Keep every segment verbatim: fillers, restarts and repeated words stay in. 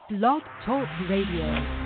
Blog Talk Radio.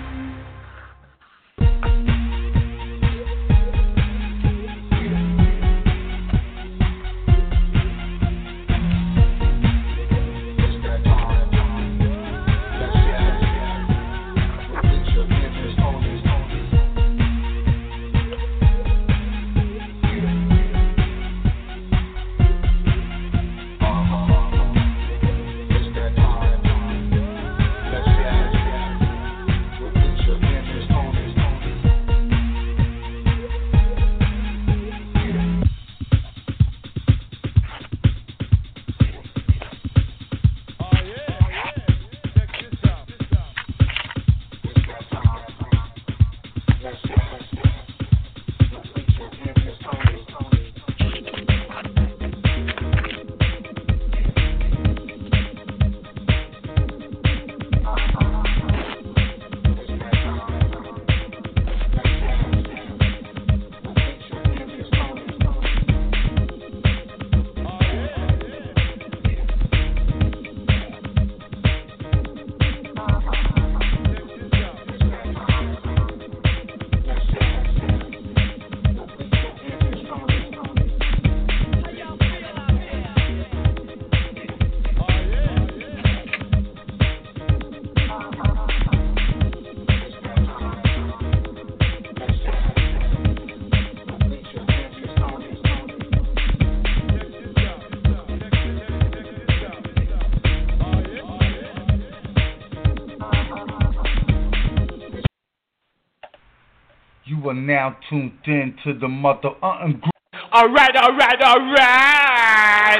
You are now tuned in to the mother uh group. All right, all right, all right.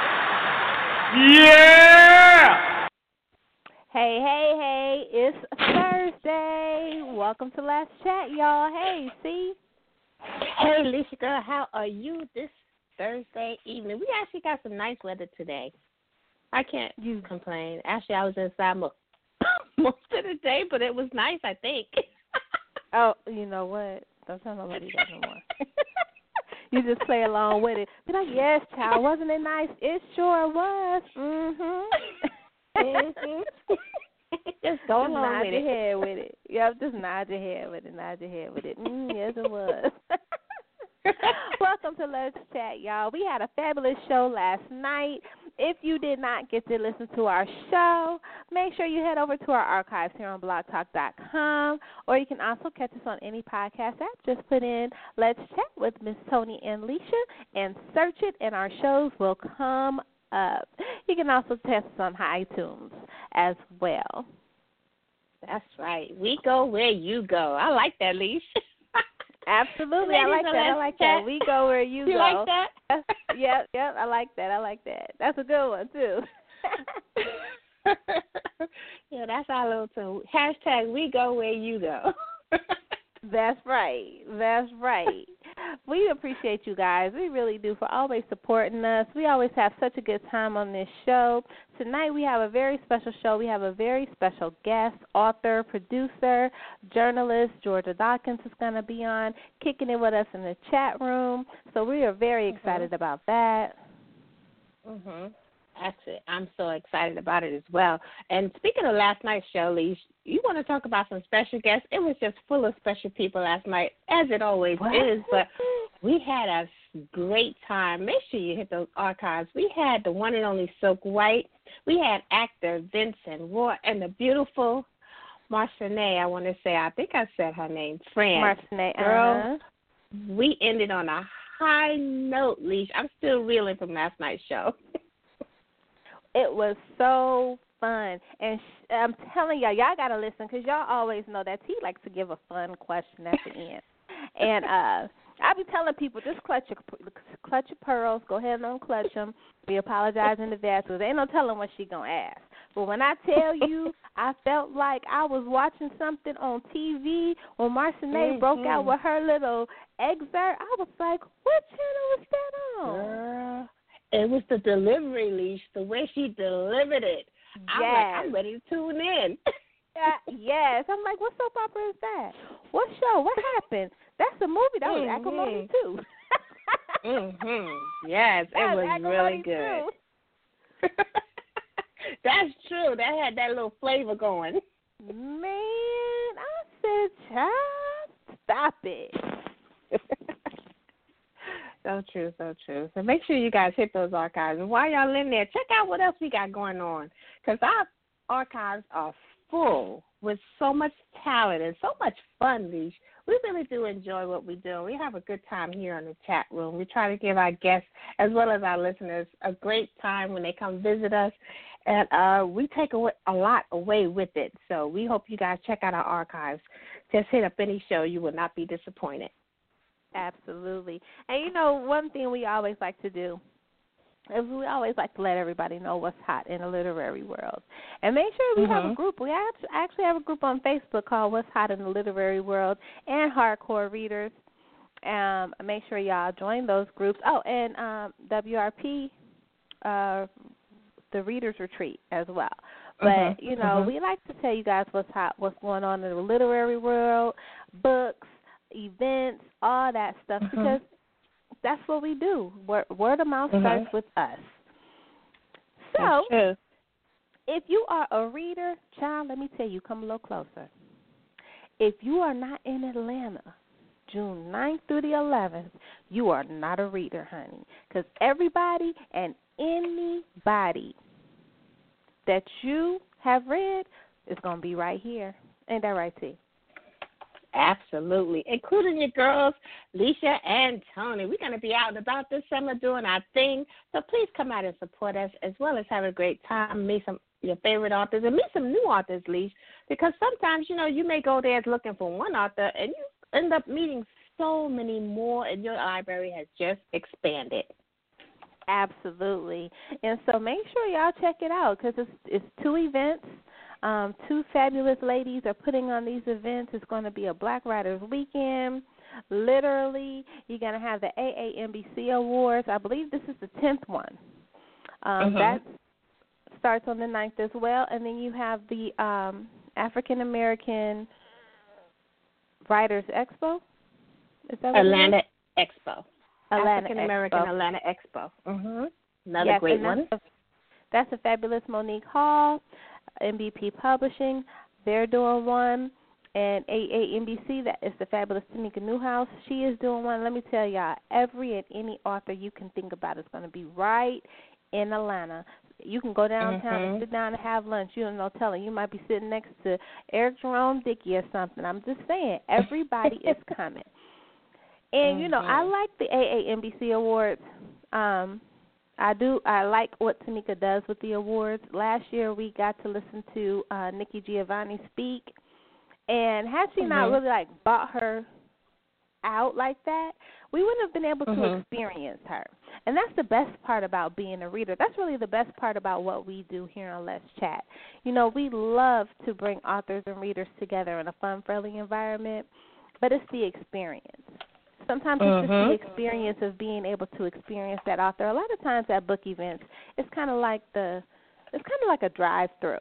Yeah. Hey, hey, hey! It's Thursday. Welcome to Last Chat, y'all. Hey, see? Hey, Alicia girl, how are you this Thursday evening? We actually got some nice weather today. I can't you complain. Actually, I was inside most most of the day, but it was nice, I think. Oh, you know what? Don't tell nobody that no more. You just play along with it. Be like, yes, child, wasn't it nice? It sure was. Mm-hmm. mm-hmm. Just go just along nod with your it. head with it. Yep, just nod your head with it. Nod your head with it. Mm, yes, it was. Welcome to Let's Chat, y'all. We had a fabulous show last night. If you did not get to listen to our show, make sure you head over to our archives here on blog talk dot com, or you can also catch us on any podcast app. Just put in Let's Chat with Miss Tony and Leisha and search it, and our shows will come up. You can also test us on iTunes as well. That's right. We go where you go. I like that, Leisha. Absolutely, I like that. I like that. We go where you, you go. You like that? Yep, yep. I like that. I like that. That's a good one too. Yeah, that's our little tune. Hashtag we go where you go. That's right. That's right. We appreciate you guys. We really do for always supporting us. We always have such a good time on this show. Tonight we have a very special show. We have a very special guest, author, producer, journalist. Georgia Dawkins is going to be on, kicking it with us in the chat room. So we are very excited mm-hmm. about that. Mhm. That's it. I'm so excited about it as well. And speaking of last night's show, Lee, you want to talk about some special guests? It was just full of special people last night, as it always what? is. But we had a great time. Make sure you hit those archives. We had the one and only Silk White. We had actor Vincent Roy and the beautiful Marcinée. I want to say, I think I said her name, Fran. Marcinée, girl. Uh-huh. We ended on a high note, Leash. I'm still reeling from last night's show. It was so fun. And sh- I'm telling y'all, y'all got to listen because y'all always know that T likes to give a fun question at the end. And uh, I be telling people, just clutch your, clutch your pearls. Go ahead and unclutch them. We apologize in advance because ain't no telling what she going to ask. But when I tell you, I felt like I was watching something on T V when Marcinée mm-hmm. broke out with her little excerpt. I was like, what channel was that on? Girl. It was the delivery, Leash, the way she delivered it. I'm yes. like, I'm ready to tune in. uh, yes. I'm like, what soap opera is that? What show? What happened? That's a movie. That was mm-hmm. Acrimony too. mm-hmm. Yes, it was, was really good. That's true. That had that little flavor going. Man, I said, child, stop it. So true, so true. So make sure you guys hit those archives. And while y'all in there, check out what else we got going on. Because our archives are full with so much talent and so much fun, Leash. We really do enjoy what we do. We have a good time here in the chat room. We try to give our guests as well as our listeners a great time when they come visit us. And uh, we take away, a lot away with it. So we hope you guys check out our archives. Just hit up any show. You will not be disappointed. Absolutely. And, you know, one thing we always like to do is we always like to let everybody know what's hot in the literary world. And make sure we mm-hmm. have a group. We actually have a group on Facebook called What's Hot in the Literary World and Hardcore Readers. Um, make sure y'all join those groups. Oh, and um, W R P, uh, the Readers Retreat as well. But, mm-hmm. you know, mm-hmm. we like to tell you guys what's hot, what's going on in the literary world, books, events, all that stuff, mm-hmm. because that's what we do. Word, word of mouth mm-hmm. starts with us. So, if you are a reader, child, let me tell you, come a little closer. If you are not in Atlanta, June ninth through the eleventh, you are not a reader, honey, because everybody and anybody that you have read is going to be right here. Ain't that right, T? Absolutely, including your girls, Leisha and Tony. We're going to be out and about this summer doing our thing, so please come out and support us as well as have a great time, meet some your favorite authors, and meet some new authors, Leisha, because sometimes, you know, you may go there looking for one author, and you end up meeting so many more, and your library has just expanded. Absolutely, and so make sure y'all check it out because it's, it's two events. Um, two fabulous ladies are putting on these events. It's going to be a Black Writers Weekend. Literally, you're going to have the A A M B C Awards. I believe this is the tenth one. Um, uh-huh. That starts on the ninth as well. And then you have the um, African American Writers Expo. Is that what Atlanta Expo. Atlanta African American Expo. Atlanta Expo. Mm-hmm. Another yes, great that's one. A, that's a fabulous Monique Hall. M B P Publishing, they're doing one, and A A M B C, that is the fabulous Tamika Newhouse. She is doing one. Let me tell y'all, every and any author you can think about is going to be right in Atlanta. You can go downtown mm-hmm. and sit down and have lunch. You don't know, telling you might be sitting next to Eric Jerome Dickey or something. I'm just saying, everybody is coming. And, mm-hmm. you know, I like the A A M B C Awards. Um I do. I like what Tamika does with the awards. Last year we got to listen to uh, Nikki Giovanni speak, and had she mm-hmm. not really like bought her out like that, we wouldn't have been able mm-hmm. to experience her. And that's the best part about being a reader. That's really the best part about what we do here on Let's Chat. You know, we love to bring authors and readers together in a fun, friendly environment, but it's the experience. Sometimes it's just mm-hmm. the experience of being able to experience that author. A lot of times at book events, it's kind of like the, it's kind of like a drive-through.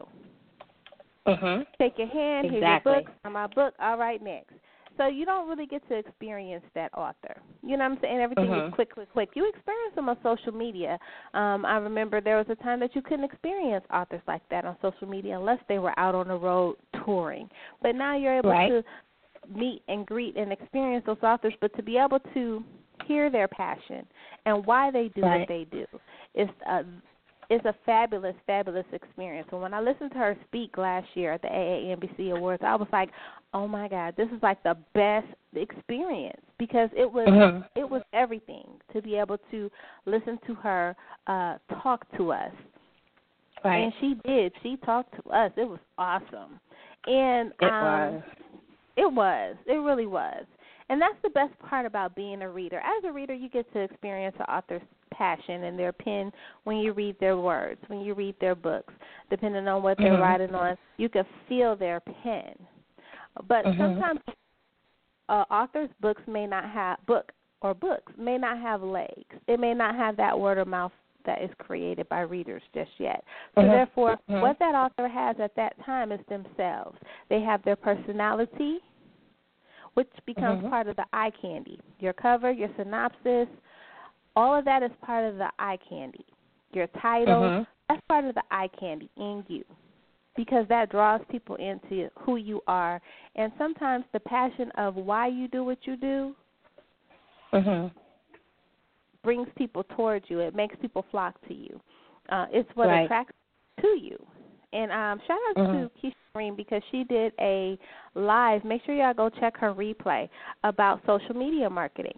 Mm-hmm. Take your hand, exactly. here's your book, on my book, all right, next. So you don't really get to experience that author. You know what I'm saying? Everything mm-hmm. is quick, quick, quick. You experience them on social media. Um, I remember there was a time that you couldn't experience authors like that on social media unless they were out on the road touring. But now you're able right. to meet and greet and experience those authors, but to be able to hear their passion and why they do right. what they do is a, is a fabulous, fabulous experience. And when I listened to her speak last year at the A A M B C Awards, I was like, oh, my God, this is like the best experience because it was mm-hmm. it was everything to be able to listen to her uh, talk to us. Right. And she did. She talked to us. It was awesome. And it um, was. It was. It really was. And that's the best part about being a reader. As a reader, you get to experience the author's passion and their pen when you read their words, when you read their books. Depending on what they're mm-hmm. writing on, you can feel their pen. But mm-hmm. sometimes uh, authors' books may not have, book or books may not have legs. It may not have that word of mouth that is created by readers just yet. So mm-hmm. therefore, mm-hmm. what that author has at that time is themselves. They have their personality, which becomes mm-hmm. part of the eye candy. Your cover, your synopsis, all of that is part of the eye candy. Your title, mm-hmm. that's part of the eye candy in you. because that draws people into who you are. And sometimes the passion of why you do what you do mhm. brings people towards you. It makes people flock to you. Uh, it's what Right. attracts to you. And um, shout out Mhm. to Keisha Green because she did a live. Make sure y'all go check her replay about social media marketing.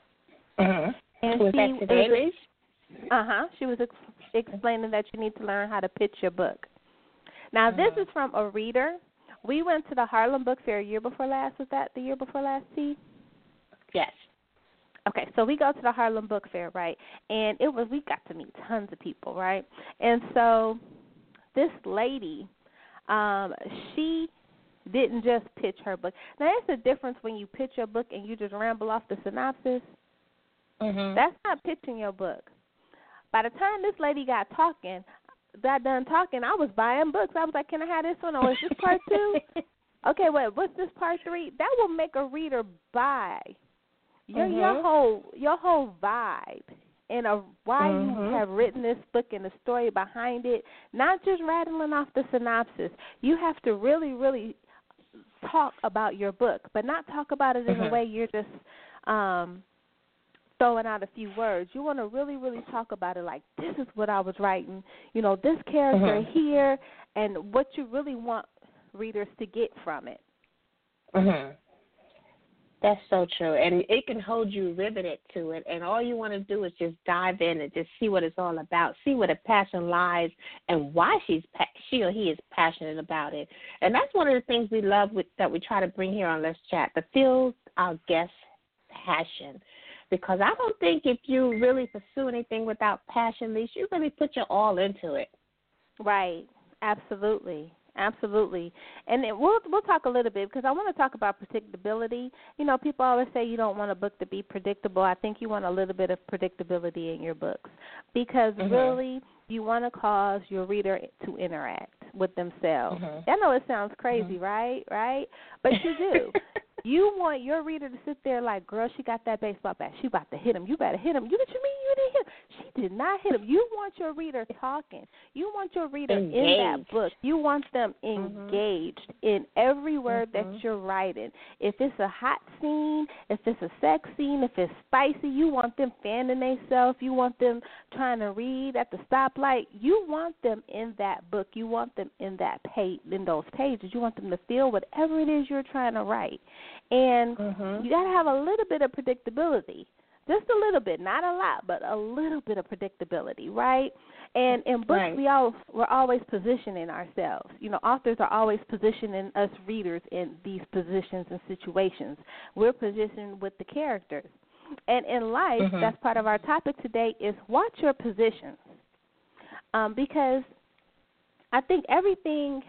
Mhm. And Was she that today, Liz? Uh huh. She was ex- explaining that you need to learn how to pitch your book. Now, this Mhm. is from a reader. We went to the Harlem Book Fair year before last. Was that the year before last, T? Yes. Okay, so we go to the Harlem Book Fair, right? And it was we got to meet tons of people, right? And so this lady, um, she didn't just pitch her book. Now, there's a difference when you pitch your book and you just ramble off the synopsis. Mhm. That's not pitching your book. By the time this lady got talking, got done talking, I was buying books. I was like, can I have this one? Or is this part two? Okay, wait, what's this part three? That will make a reader buy your Mhm. your whole your whole vibe and a, why Mhm. you have written this book and the story behind it. Not just rattling off the synopsis. You have to really, really talk about your book, but not talk about it in Mhm. a way you're just um, throwing out a few words. You want to really, really talk about it like, this is what I was writing, you know, this character Mhm. here, and what you really want readers to get from it. Mhm. That's so true, and it can hold you riveted to it. And all you want to do is just dive in and just see what it's all about, see where the passion lies, and why she's pa- she or he is passionate about it. And that's one of the things we love with, that we try to bring here on Let's Chat, the feel our guests' passion. Because I don't think if you really pursue anything without passion, Lisa, you really put your all into it. Right. Absolutely. Absolutely. And it, we'll we'll talk a little bit because I want to talk about predictability. You know, people always say you don't want a book to be predictable. I think you want a little bit of predictability in your books because Mhm. really you want to cause your reader to interact with themselves. Mhm. I know it sounds crazy, Mhm. right? Right? But you do. You want your reader to sit there like, girl, she got that baseball bat. She about to hit him. You better hit him. You what you mean you didn't hit him? She did not hit him. You want your reader talking. You want your reader Engaged. in that book. You want them Mhm. engaged in every word Mhm. that you're writing. If it's a hot scene, if it's a sex scene, if it's spicy, you want them fanning themselves. You want them trying to read at the stoplight. You want them in that book. You want them in that page, in those pages. You want them to feel whatever it is you're trying to write. And Mhm. you got to have a little bit of predictability, just a little bit, not a lot, but a little bit of predictability, right? And in books, Right. we all we're always positioning ourselves. You know, authors are always positioning us readers in these positions and situations. We're positioned with the characters, and in life, Mhm. that's part of our topic today is watch your positions, um, because I think everything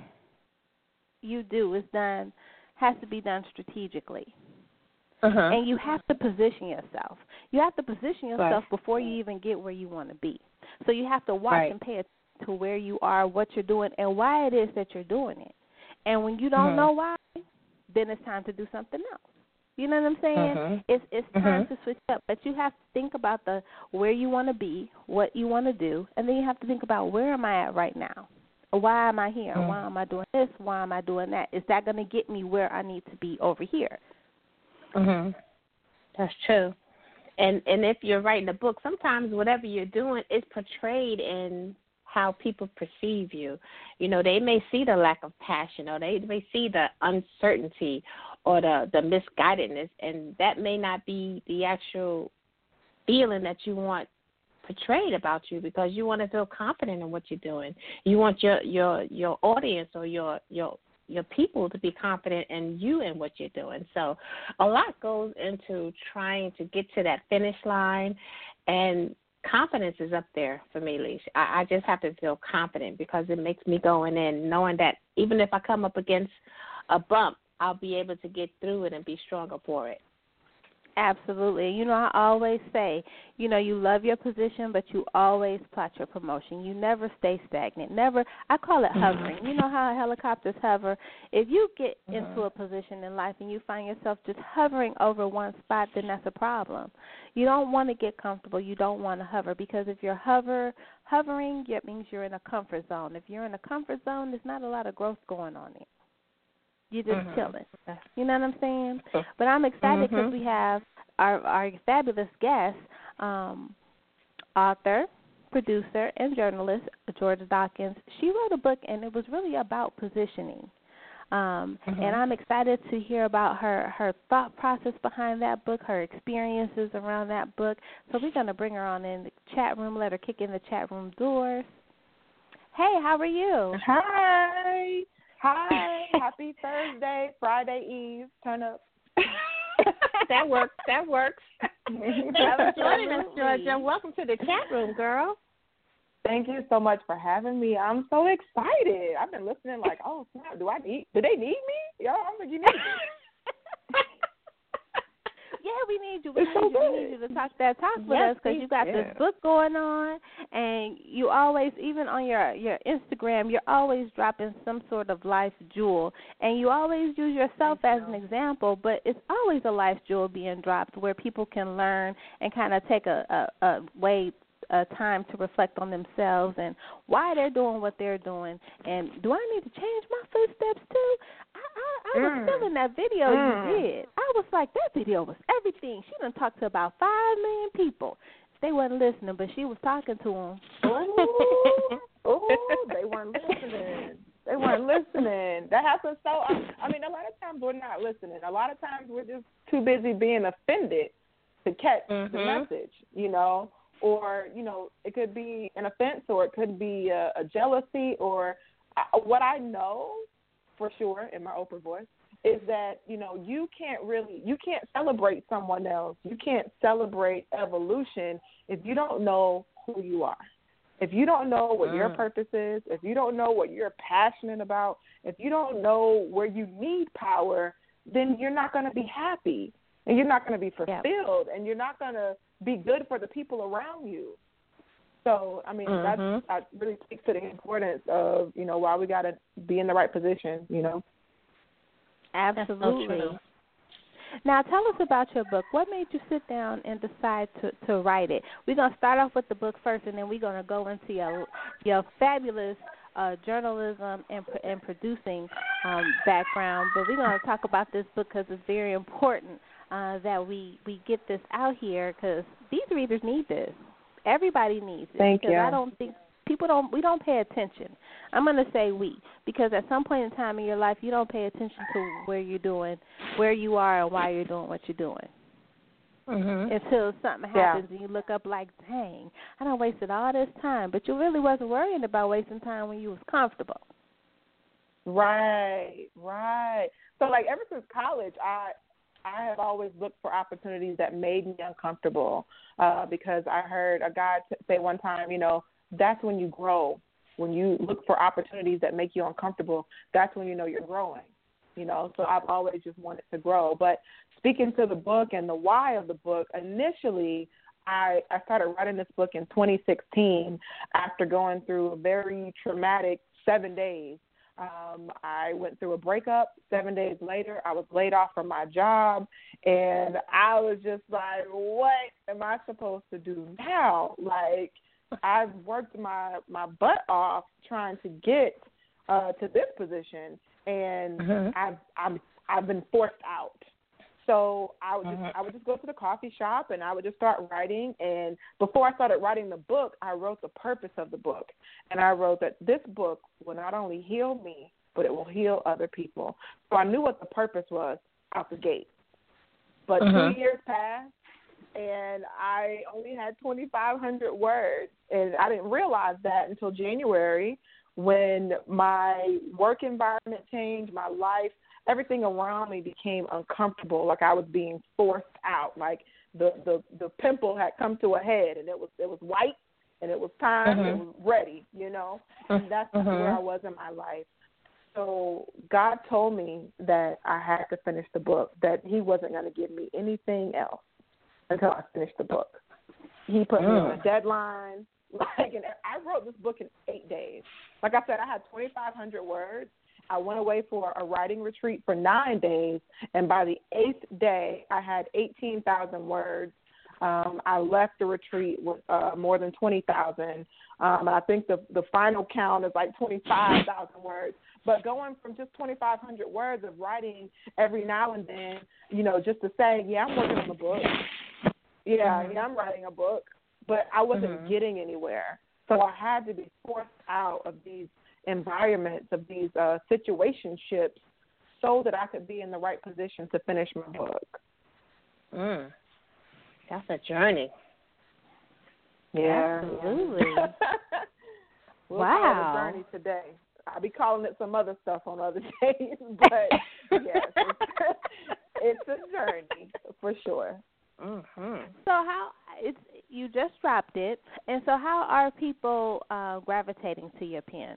you do is done. Has to be done strategically. Uh-huh. And you have to position yourself. You have to position yourself Right. before you even get where you want to be. So you have to watch Right. and pay attention to where you are, what you're doing, and why it is that you're doing it. And when you don't Mhm. know why, then it's time to do something else. You know what I'm saying? Mhm. It's it's time Mhm. to switch up, but you have to think about the where you want to be, what you want to do, and then you have to think about where am I at right now? Why am I here? Mhm. Why am I doing this? Why am I doing that? Is that going to get me where I need to be over here? Mhm. That's true. And and if you're writing a book, sometimes whatever you're doing is portrayed in how people perceive you. You know, they may see the lack of passion, or they may see the uncertainty or the the misguidedness, and that may not be the actual feeling that you want portrayed about you, because you want to feel confident in what you're doing. You want your your your audience or your your your people to be confident in you and what you're doing. So a lot goes into trying to get to that finish line, and confidence is up there for me, Leash. I, I just have to feel confident because it makes me going in knowing that even if I come up against a bump, I'll be able to get through it and be stronger for it. Absolutely. You know, I always say, you know, you love your position, but you always plot your promotion. You never stay stagnant. Never. I call it hovering. You know how helicopters hover? If you get mm-hmm. into a position in life and you find yourself just hovering over one spot, then that's a problem. You don't want to get comfortable. You don't want to hover, because if you're hover hovering, it means you're in a comfort zone. If you're in a comfort zone, there's not a lot of growth going on there. You're just mm-hmm. chilling. You know what I'm saying? But I'm excited because mm-hmm. we have our, our fabulous guest, um, author, producer, and journalist, Georgia Dawkins. She wrote a book, and it was really about positioning. Um, mm-hmm. And I'm excited to hear about her, her thought process behind that book, her experiences around that book. So we're going to bring her on in the chat room, let her kick in the chat room doors. Hey, how are you? Hi. Hi, happy Thursday, Friday Eve. Turn up. That works. That works. Thanks for joining us, Georgia. Welcome to the chat room, girl. Thank you so much for having me. I'm so excited. I've been listening like, oh, snap, do I need, do they need me? Yo, I'm like, you need me. Yeah, we need you. We it's need so you. good. We need you to talk that talk with yes, us, because you got yeah. this book going on, and you always, even on your, your Instagram, you're always dropping some sort of life jewel, and you always use yourself Thank as you. an example, but it's always a life jewel being dropped where people can learn and kind of take a, a, a way a time to reflect on themselves and why they're doing what they're doing. And do I need to change my footsteps too? I I, I was mm. feeling that video mm. you did. I was like, that video was everything. She done talked to about five million people. They wasn't listening, but she was talking to them. Ooh, ooh, they weren't listening. They weren't listening. That happens so. I, I mean, a lot of times we're not listening. A lot of times we're just too busy being offended to catch mm-hmm. the message, you know. Or, you know, it could be an offense, or it could be a, a jealousy, or uh, what I know for sure in my Oprah voice is that, you know, you can't really, you can't celebrate someone else. You can't celebrate evolution if you don't know who you are. If you don't know what mm. your purpose is, if you don't know what you're passionate about, if you don't know where you need power, then you're not going to be happy, and you're not going to be fulfilled, yeah. and you're not going to be good for the people around you. So, I mean, mm-hmm. that's, that really speaks to the importance of, you know, why we got to be in the right position, you know. Absolutely. So now, tell us about your book. What made you sit down and decide to, to write it? We're going to start off with the book first, and then we're going to go into your, your fabulous uh, journalism and, and producing um, background. But we're going to talk about this book because it's very important. Uh, that we, we get this out here, because these readers need this. Everybody needs it. Thank because you. I don't think people don't we don't pay attention. I'm going to say we, because at some point in time in your life you don't pay attention to where you're doing, where you are, and why you're doing what you're doing. Mm-hmm. Until something happens yeah. and you look up like, dang, I done wasted all this time, but you really wasn't worrying about wasting time when you was comfortable. Right, right. So like ever since college, I. I have always looked for opportunities that made me uncomfortable uh, because I heard a guy t- say one time, you know, that's when you grow. When you look for opportunities that make you uncomfortable, that's when you know you're growing, you know. So I've always just wanted to grow. But speaking to the book and the why of the book, initially I, I started writing this book in twenty sixteen after going through a very traumatic seven days. Um, I went through a breakup. Seven days later, I was laid off from my job, and I was just like, what am I supposed to do now? Like, I've worked my, my butt off trying to get uh, to this position, and mm-hmm. I've, I'm, I've been forced out. So I would just mm-hmm. I would just go to the coffee shop, and I would just start writing. And before I started writing the book, I wrote the purpose of the book. And I wrote that this book will not only heal me, but it will heal other people. So I knew what the purpose was out the gate. But mm-hmm. two years passed, and I only had twenty-five hundred words. And I didn't realize that until January, when my work environment changed, my life, everything around me became uncomfortable, like I was being forced out, like the, the, the pimple had come to a head, and it was it was white, and it was time, mm-hmm. it was ready, you know, and that's mm-hmm. where I was in my life. So God told me that I had to finish the book, that he wasn't going to give me anything else. until I finished the book. He put me Mm. on a deadline. Like, and I wrote this book in eight days. Like I said, I had twenty-five hundred words. I went away for a writing retreat for nine days, and by the eighth day, I had eighteen thousand words. Um, I left the retreat with uh, more than twenty thousand, um, and I think the the final count is like twenty-five thousand words. But going from just twenty-five hundred words of writing every now and then, you know, just to say, yeah, I'm working on a book. Yeah, Mm-hmm. yeah, I'm writing a book, but I wasn't Mm-hmm. getting anywhere. So I had to be forced out of these environments, of these uh, situationships, so that I could be in the right position to finish my book. Mm. That's a journey. Yeah. Absolutely. We'll Wow. call it a journey today. I'll be calling it some other stuff on other days, but yes, it's, it's a journey for sure. Mm-hmm. So how it's you just dropped it, and so how are people uh, gravitating to your pen?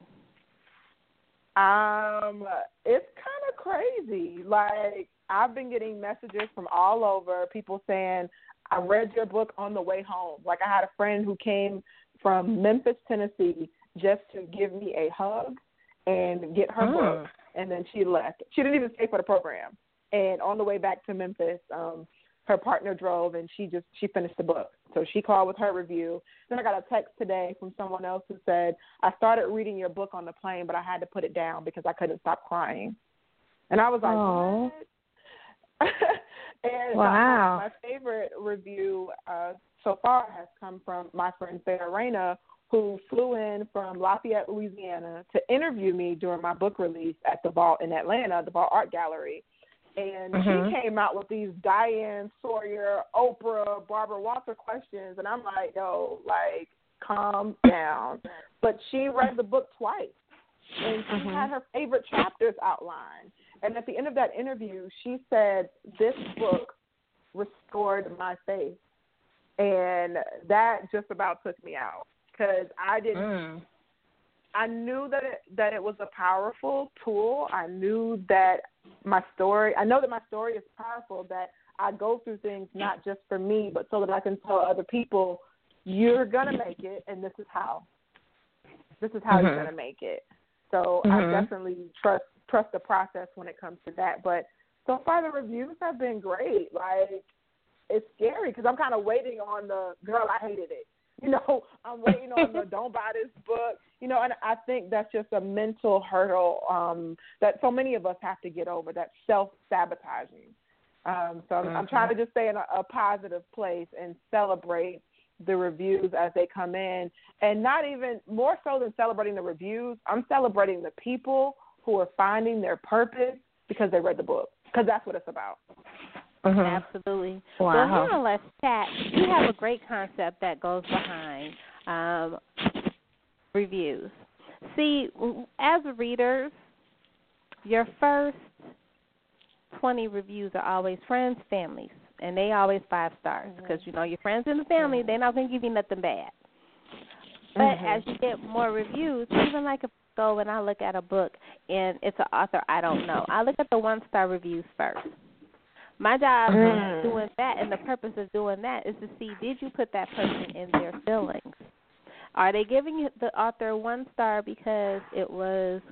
Um, it's kind of crazy. Like, I've been getting messages from all over, people saying, I read your book on the way home. Like, I had a friend who came from Memphis, Tennessee, just to give me a hug and get her Mm. book, and then she left. She didn't even stay for the program. And on the way back to Memphis, um, her partner drove, and she just she finished the book. So she called with her review. Then I got a text today from someone else who said, I started reading your book on the plane, but I had to put it down because I couldn't stop crying. And I was like, Aww. what? And Wow. my, my favorite review uh, so far has come from my friend Sarah Reyna, who flew in from Lafayette, Louisiana, to interview me during my book release at the Vault in Atlanta, the Vault Art Gallery. And Mhm. she came out with these Diane Sawyer, Oprah, Barbara Walter questions, and I'm like, yo, like, calm down. But she read the book twice, and she Mhm. had her favorite chapters outlined. And at the end of that interview, she said, this book restored my faith. And that just about took me out, because I didn't. Mm. I knew that it, that it was a powerful tool. I knew that my story, I know that my story is powerful, that I go through things not just for me, but so that I can tell other people, you're going to make it, and this is how. This is how Mhm. you're going to make it. So Mhm. I definitely trust trust the process when it comes to that. But so far the reviews have been great. Like, it's scary because I'm kind of waiting on the, girl, I hated it. You know, I'm waiting on the don't buy this book. You know, and I think that's just a mental hurdle um, that so many of us have to get over, that self-sabotaging. Um, so I'm, mm-hmm. I'm trying to just stay in a, a positive place and celebrate the reviews as they come in. And not even, more so than celebrating the reviews, I'm celebrating the people who are finding their purpose because they read the book, because that's what it's about. Mhm. Absolutely. Wow. Well, here on Let's Chat, you have a great concept that goes behind um, reviews. See, as readers, your first twenty reviews are always friends, families, and they always five stars because, mm-hmm. you know, your friends and the family, mm-hmm. they're not going to give you nothing bad. But mm-hmm. as you get more reviews, even like if I go and I look at a book and it's an author I don't know, I look at the one-star reviews first. My job mm. is doing that, and the purpose of doing that is to see, did you put that person in their feelings? Are they giving the author one star because it was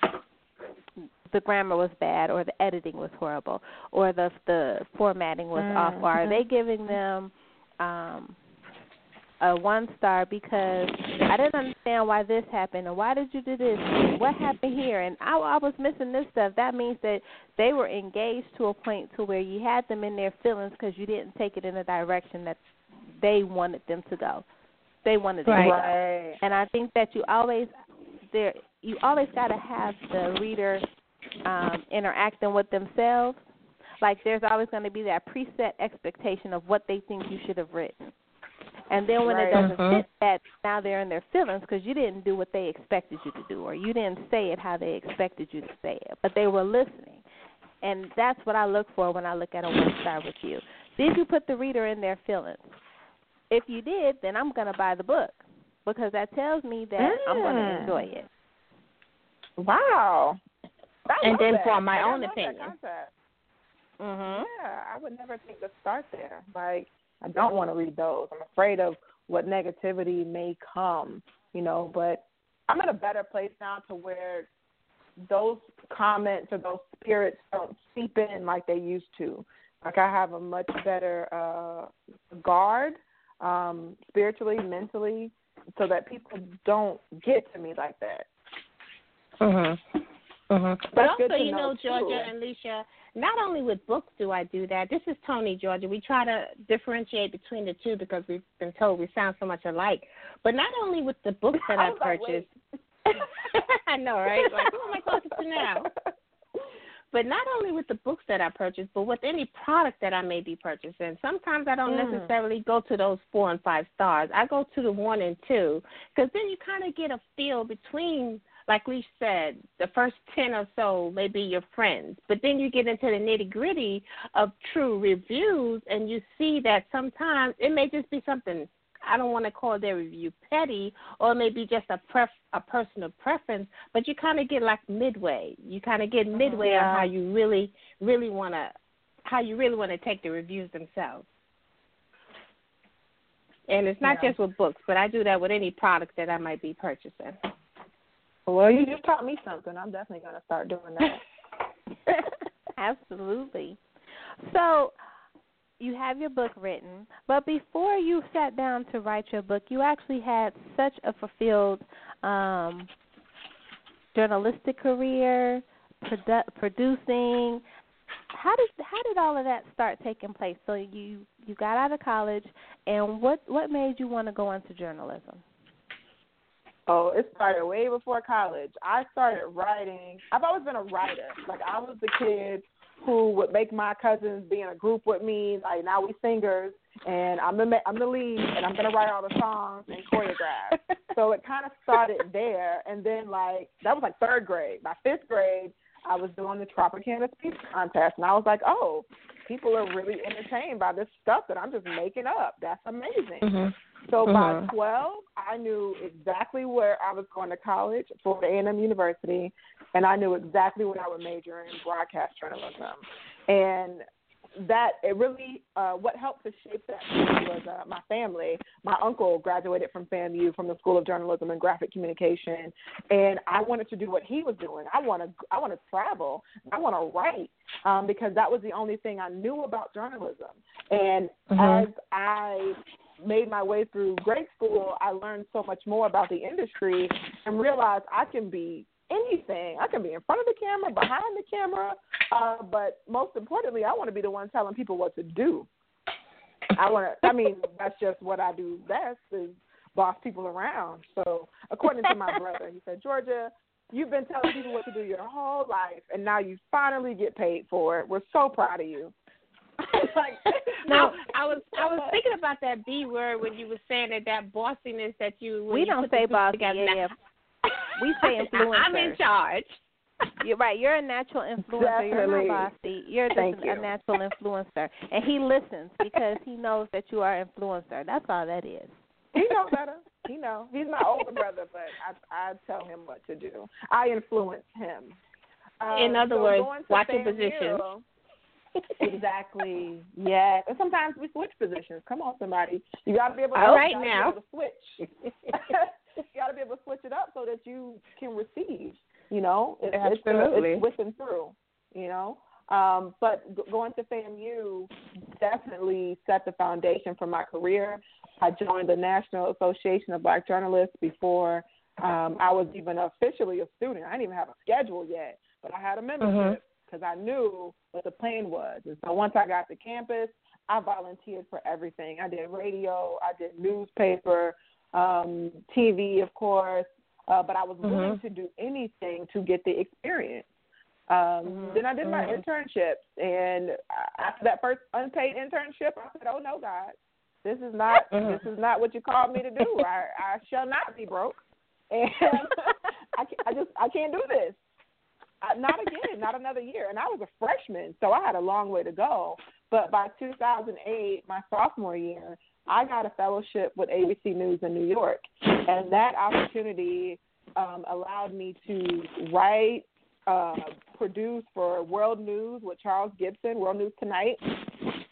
the grammar was bad, or the editing was horrible, or the the formatting was mm. off? Or are they giving them um, a one star because I didn't understand why this happened, or why did you do this, what happened here, and I, I was missing this stuff? That means that they were engaged to a point to where you had them in their feelings because you didn't take it in the direction that they wanted them to go. They wanted them right. to go. And I think that you always there you always got to have the reader um, interacting with themselves. Like, there's always going to be that preset expectation of what they think you should have written. And then when right. it doesn't mm-hmm. fit that, now they're in their feelings because you didn't do what they expected you to do, or you didn't say it how they expected you to say it, but they were listening. And that's what I look for when I look at a one-star review. Did you put the reader in their feelings? If you did, then I'm going to buy the book because that tells me that mm. I'm going to enjoy it. Wow. I and then that. form my I own opinion. Mhm. Yeah, I would never think to start there. Like, I don't want to read those. I'm afraid of what negativity may come, you know, but I'm in a better place now to where those comments or those spirits don't seep in like they used to. Like I have a much better uh, guard um, spiritually, mentally, so that people don't get to me like that. Mhm. Mhm. But That's also, good to you know, know, Georgia too. and Alicia, not only with books do I do that. This is Tony, Georgia. We try to differentiate between the two because we've been told we sound so much alike. But not only with the books that I I was like, purchase. I know, right? Like, who am I talking to now? But not only with the books that I purchase, but with any product that I may be purchasing. Sometimes I don't Mm. necessarily go to those four and five stars. I go to the one and two because then you kind of get a feel between, like we said, the first ten or so may be your friends. But then you get into the nitty-gritty of true reviews, and you see that sometimes it may just be something, I don't want to call their review petty, or it may be just a pref- a personal preference, but you kind of get like midway. You kind of get midway Yeah. on how you really, really want to, how you really want to take the reviews themselves. And it's not Yeah. just with books, but I do that with any product that I might be purchasing. Well, you just taught me something. I'm definitely going to start doing that. Absolutely. So you have your book written, but before you sat down to write your book, you actually had such a fulfilled um, journalistic career, produ- producing. How did how did all of that start taking place? So you, you got out of college, and what, what made you want to go into journalism? Oh, it started way before college. I started writing. I've always been a writer. Like, I was the kid who would make my cousins be in a group with me. Like, now we singers, and I'm the I'm the lead, and I'm gonna write all the songs and choreograph. So it kind of started there, and then like that was like third grade. By fifth grade, I was doing the Tropicana Speech Contest, and I was like, oh, people are really entertained by this stuff that I'm just making up. That's amazing. Mm-hmm. So Mm-hmm. by twelve, I knew exactly where I was going to college, Florida A and M University, and I knew exactly what I would major in, broadcast journalism. And that, it really, uh, what helped to shape that was uh, my family. My uncle graduated from FAMU, from the School of Journalism and Graphic Communication, and I wanted to do what he was doing. I want to, I want to travel. I want to write um, because that was the only thing I knew about journalism. And Mm-hmm. as I made my way through grade school, I learned so much more about the industry and realized I can be anything. I can be in front of the camera, behind the camera, uh, but most importantly, I want to be the one telling people what to do. I want to, I mean, that's just what I do best, is boss people around. So according to my brother, he said, Georgia, you've been telling people what to do your whole life, and now you finally get paid for it. We're so proud of you. Like, no, I was I was thinking about that B word when you were saying that that bossiness that you. When We you don't put the say two bossy. together. Yeah, we say influencer. I'm in charge. You're right. You're a natural influencer. You're Definitely. not bossy. You're just Thank a you. natural influencer, and he listens because he knows that you are an influencer. That's all that is. He knows better. He knows. He's my older brother, but I I tell him what to do. I influence him. Um, In other so words, going to watch your FAMU, positions. Exactly. Yeah. And sometimes we switch positions. Come on, somebody. You got to be able to, All right you gotta now. be able to switch. You got to be able to switch it up so that you can receive. You know, it's, Absolutely. It's, it's with and through. You know, um, but g- going to FAMU definitely set the foundation for my career. I joined the National Association of Black Journalists before um, I was even officially a student. I didn't even have a schedule yet, but I had a membership because I knew what the plan was. And so once I got to campus, I volunteered for everything. I did radio, I did newspaper, um, T V, of course, uh, but I was Mm-hmm. willing to do anything to get the experience. Um, Mm-hmm. Then I did my Mhm. internships, and after that first unpaid internship, I said, "Oh no, God, this is not Mhm. this is not what you called me to do. I, I shall not be broke, and I, can't, I just I can't do this. I, not again, not another year." And I was a freshman, so I had a long way to go. But by two thousand eight, my sophomore year, I got a fellowship with A B C News in New York, and that opportunity um, allowed me to write, uh, produce for World News with Charles Gibson, World News Tonight,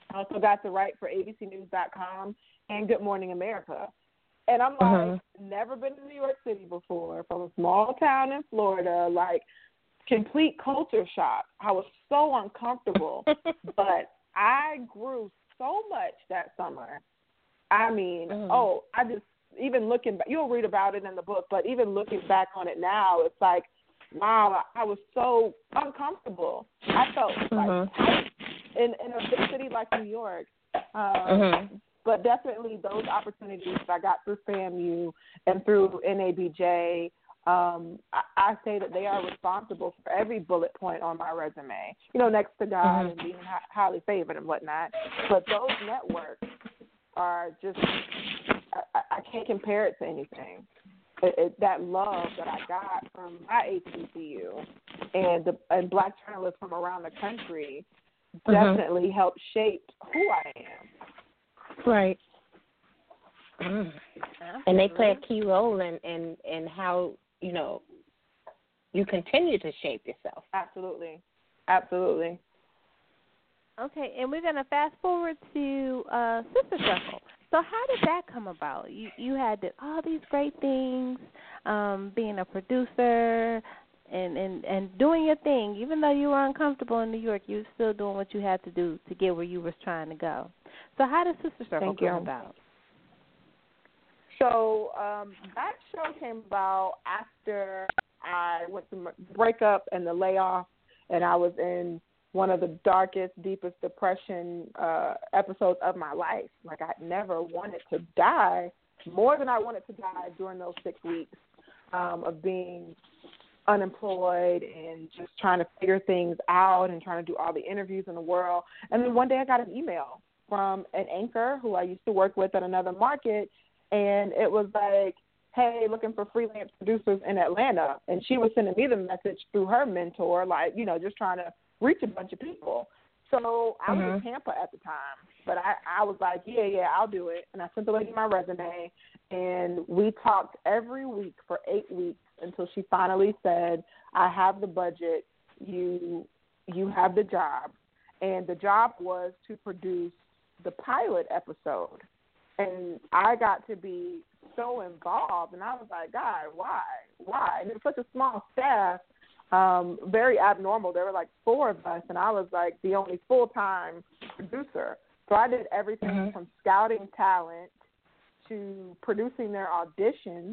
I also got to write for A B C News dot com and Good Morning America. And I'm like, mm-hmm. never been to New York City before, from a small town in Florida, like complete culture shock. I was so uncomfortable, but I grew so much that summer. I mean, mm. oh, I just, even looking back, you'll read about it in the book, but even looking back on it now, it's like, wow, I was so uncomfortable. I felt mm-hmm. like in, in a big city like New York. Um, mm-hmm. But definitely those opportunities that I got through FAMU and through N A B J, um, I, I say that they are responsible for every bullet point on my resume, you know, next to God mm-hmm. and being hi- highly favored and whatnot. But those networks are just, I, I can't compare it to anything. It, it, that love that I got from my H B C U and, the, and black journalists from around the country mm-hmm. definitely helped shape who I am. Right. Mm. And they play a key role in, in, in how, you know, you continue to shape yourself. Absolutely. Absolutely. Okay, and we're going to fast forward to uh, Sister Circle. So how did that come about? You you had the, all these great things, um, being a producer and, and, and doing your thing. Even though you were uncomfortable in New York, you were still doing what you had to do to get where you were trying to go. So how did Sister Circle Thank come you. about? So um, that show came about after I went through my breakup and the layoff, and I was in one of the darkest, deepest depression uh, episodes of my life. Like, I never wanted to die more than I wanted to die during those six weeks um, of being unemployed and just trying to figure things out and trying to do all the interviews in the world. And then one day I got an email from an anchor who I used to work with at another market, and it was like, hey, looking for freelance producers in Atlanta. And she was sending me the message through her mentor, like, you know, just trying to reach a bunch of people. So I was mm-hmm. in Tampa at the time, but I, I was like, yeah, yeah, I'll do it. And I sent the lady my resume, and we talked every week for eight weeks until she finally said, I have the budget, you you have the job. And the job was to produce the pilot episode. And I got to be so involved, and I was like, God, why? Why? And it was such a small staff, um, very abnormal. There were like four of us, and I was like the only full-time producer. So I did everything mm-hmm. from scouting talent to producing their auditions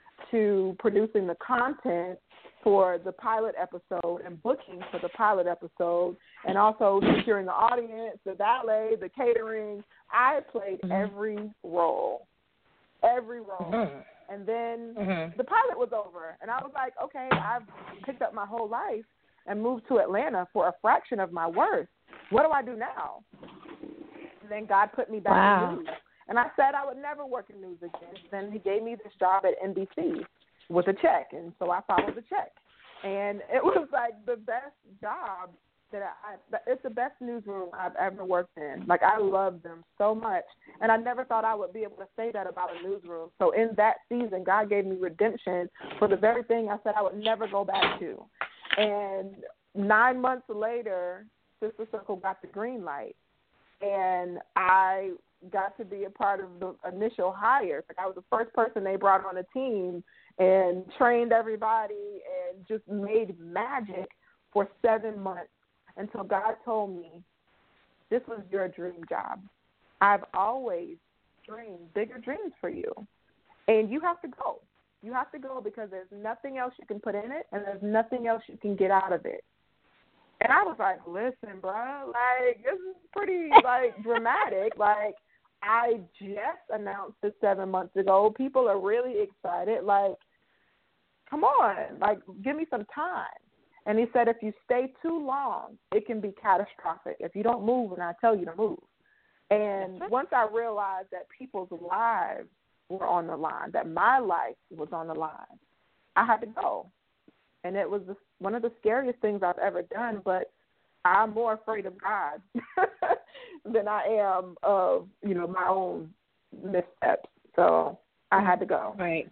to producing the content for the pilot episode and booking for the pilot episode, and also securing the audience, the valet, the catering. I played mm-hmm. every role, every role. Mm-hmm. And then mm-hmm. the pilot was over, and I was like, okay, I've picked up my whole life and moved to Atlanta for a fraction of my worth. What do I do now? And then God put me back wow. in news. And I said I would never work in news again. Then he gave me this job at N B C with a check, and so I followed the check. And it was like the best job that I, it's the best newsroom I've ever worked in. Like, I love them so much. And I never thought I would be able to say that about a newsroom. So in that season, God gave me redemption for the very thing I said I would never go back to. And nine months later, Sister Circle got the green light. And I got to be a part of the initial hires. Like, I was the first person they brought on a team and trained everybody and just made magic for seven months until God told me, this was your dream job. I've always dreamed bigger dreams for you, and you have to go. You have to go because there's nothing else you can put in it, and there's nothing else you can get out of it. And I was like, listen, bro, like, this is pretty, like, dramatic. Like, I just announced it seven months ago. People are really excited. Like, come on, like, give me some time. And he said, if you stay too long, it can be catastrophic. If you don't move and I tell you to move. And once I realized that people's lives were on the line, that my life was on the line, I had to go. And it was one of the scariest things I've ever done, but I'm more afraid of God than I am of, you know, my own missteps. So I had to go. Right.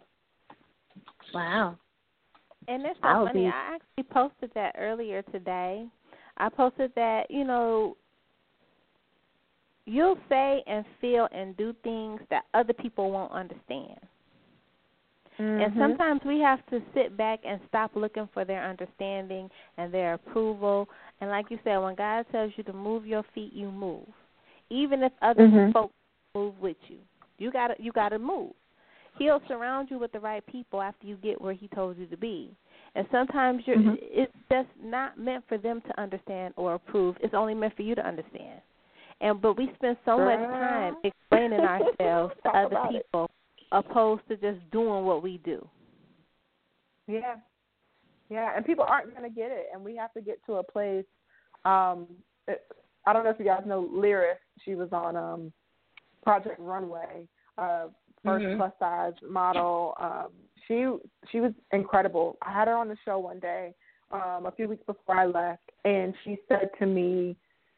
Wow. And it's so funny. Be... I actually posted that earlier today. I posted that, you know, you'll say and feel and do things that other people won't understand. Mm-hmm. And sometimes we have to sit back and stop looking for their understanding and their approval. And like you said, when God tells you to move your feet, you move. Even if other Mhm. folks move with you, you gotta you gotta move. He'll surround you with the right people after you get where He told you to be. And sometimes you're, Mhm. it's just not meant for them to understand or approve. It's only meant for you to understand. And but we spend so much time explaining ourselves to Talk other about it. people, opposed to just doing what we do. Yeah. Yeah, and people aren't going to get it, and we have to get to a place. Um, it, I don't know if you guys know Lyris. She was on um, Project Runway, uh, first Mhm. plus size model. Um, she she was incredible. I had her on the show one day, um, a few weeks before I left, and she said to me,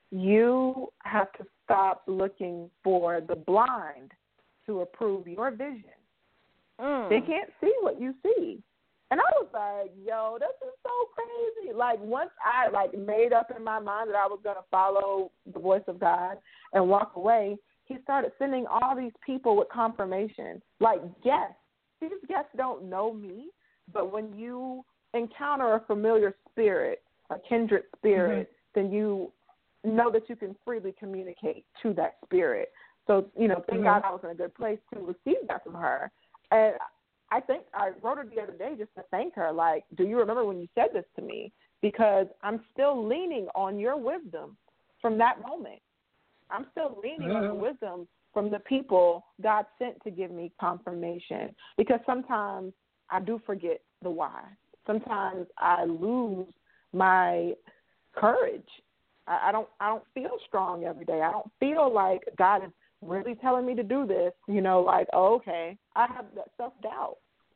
"You have to stop looking for the blind to approve your vision. Mm. They can't see what you see." And I was like, yo, this is so crazy. Like, once I, like, made up in my mind that I was going to follow the voice of God and walk away, He started sending all these people with confirmation, like guests. These guests don't know me, but when you encounter a familiar spirit, a kindred spirit, mm-hmm. then you know that you can freely communicate to that spirit. So, you know, thank mm-hmm. God I was in a good place to receive that from her. And I think I wrote her the other day just to thank her, like, do you remember when you said this to me? Because I'm still leaning on your wisdom from that moment. I'm still leaning mm-hmm. on the wisdom from the people God sent to give me confirmation. Because sometimes I do forget the why. Sometimes I lose my courage. I, I don't I don't feel strong every day. I don't feel like God is really telling me to do this, you know, like, oh, okay, I have that self-doubt.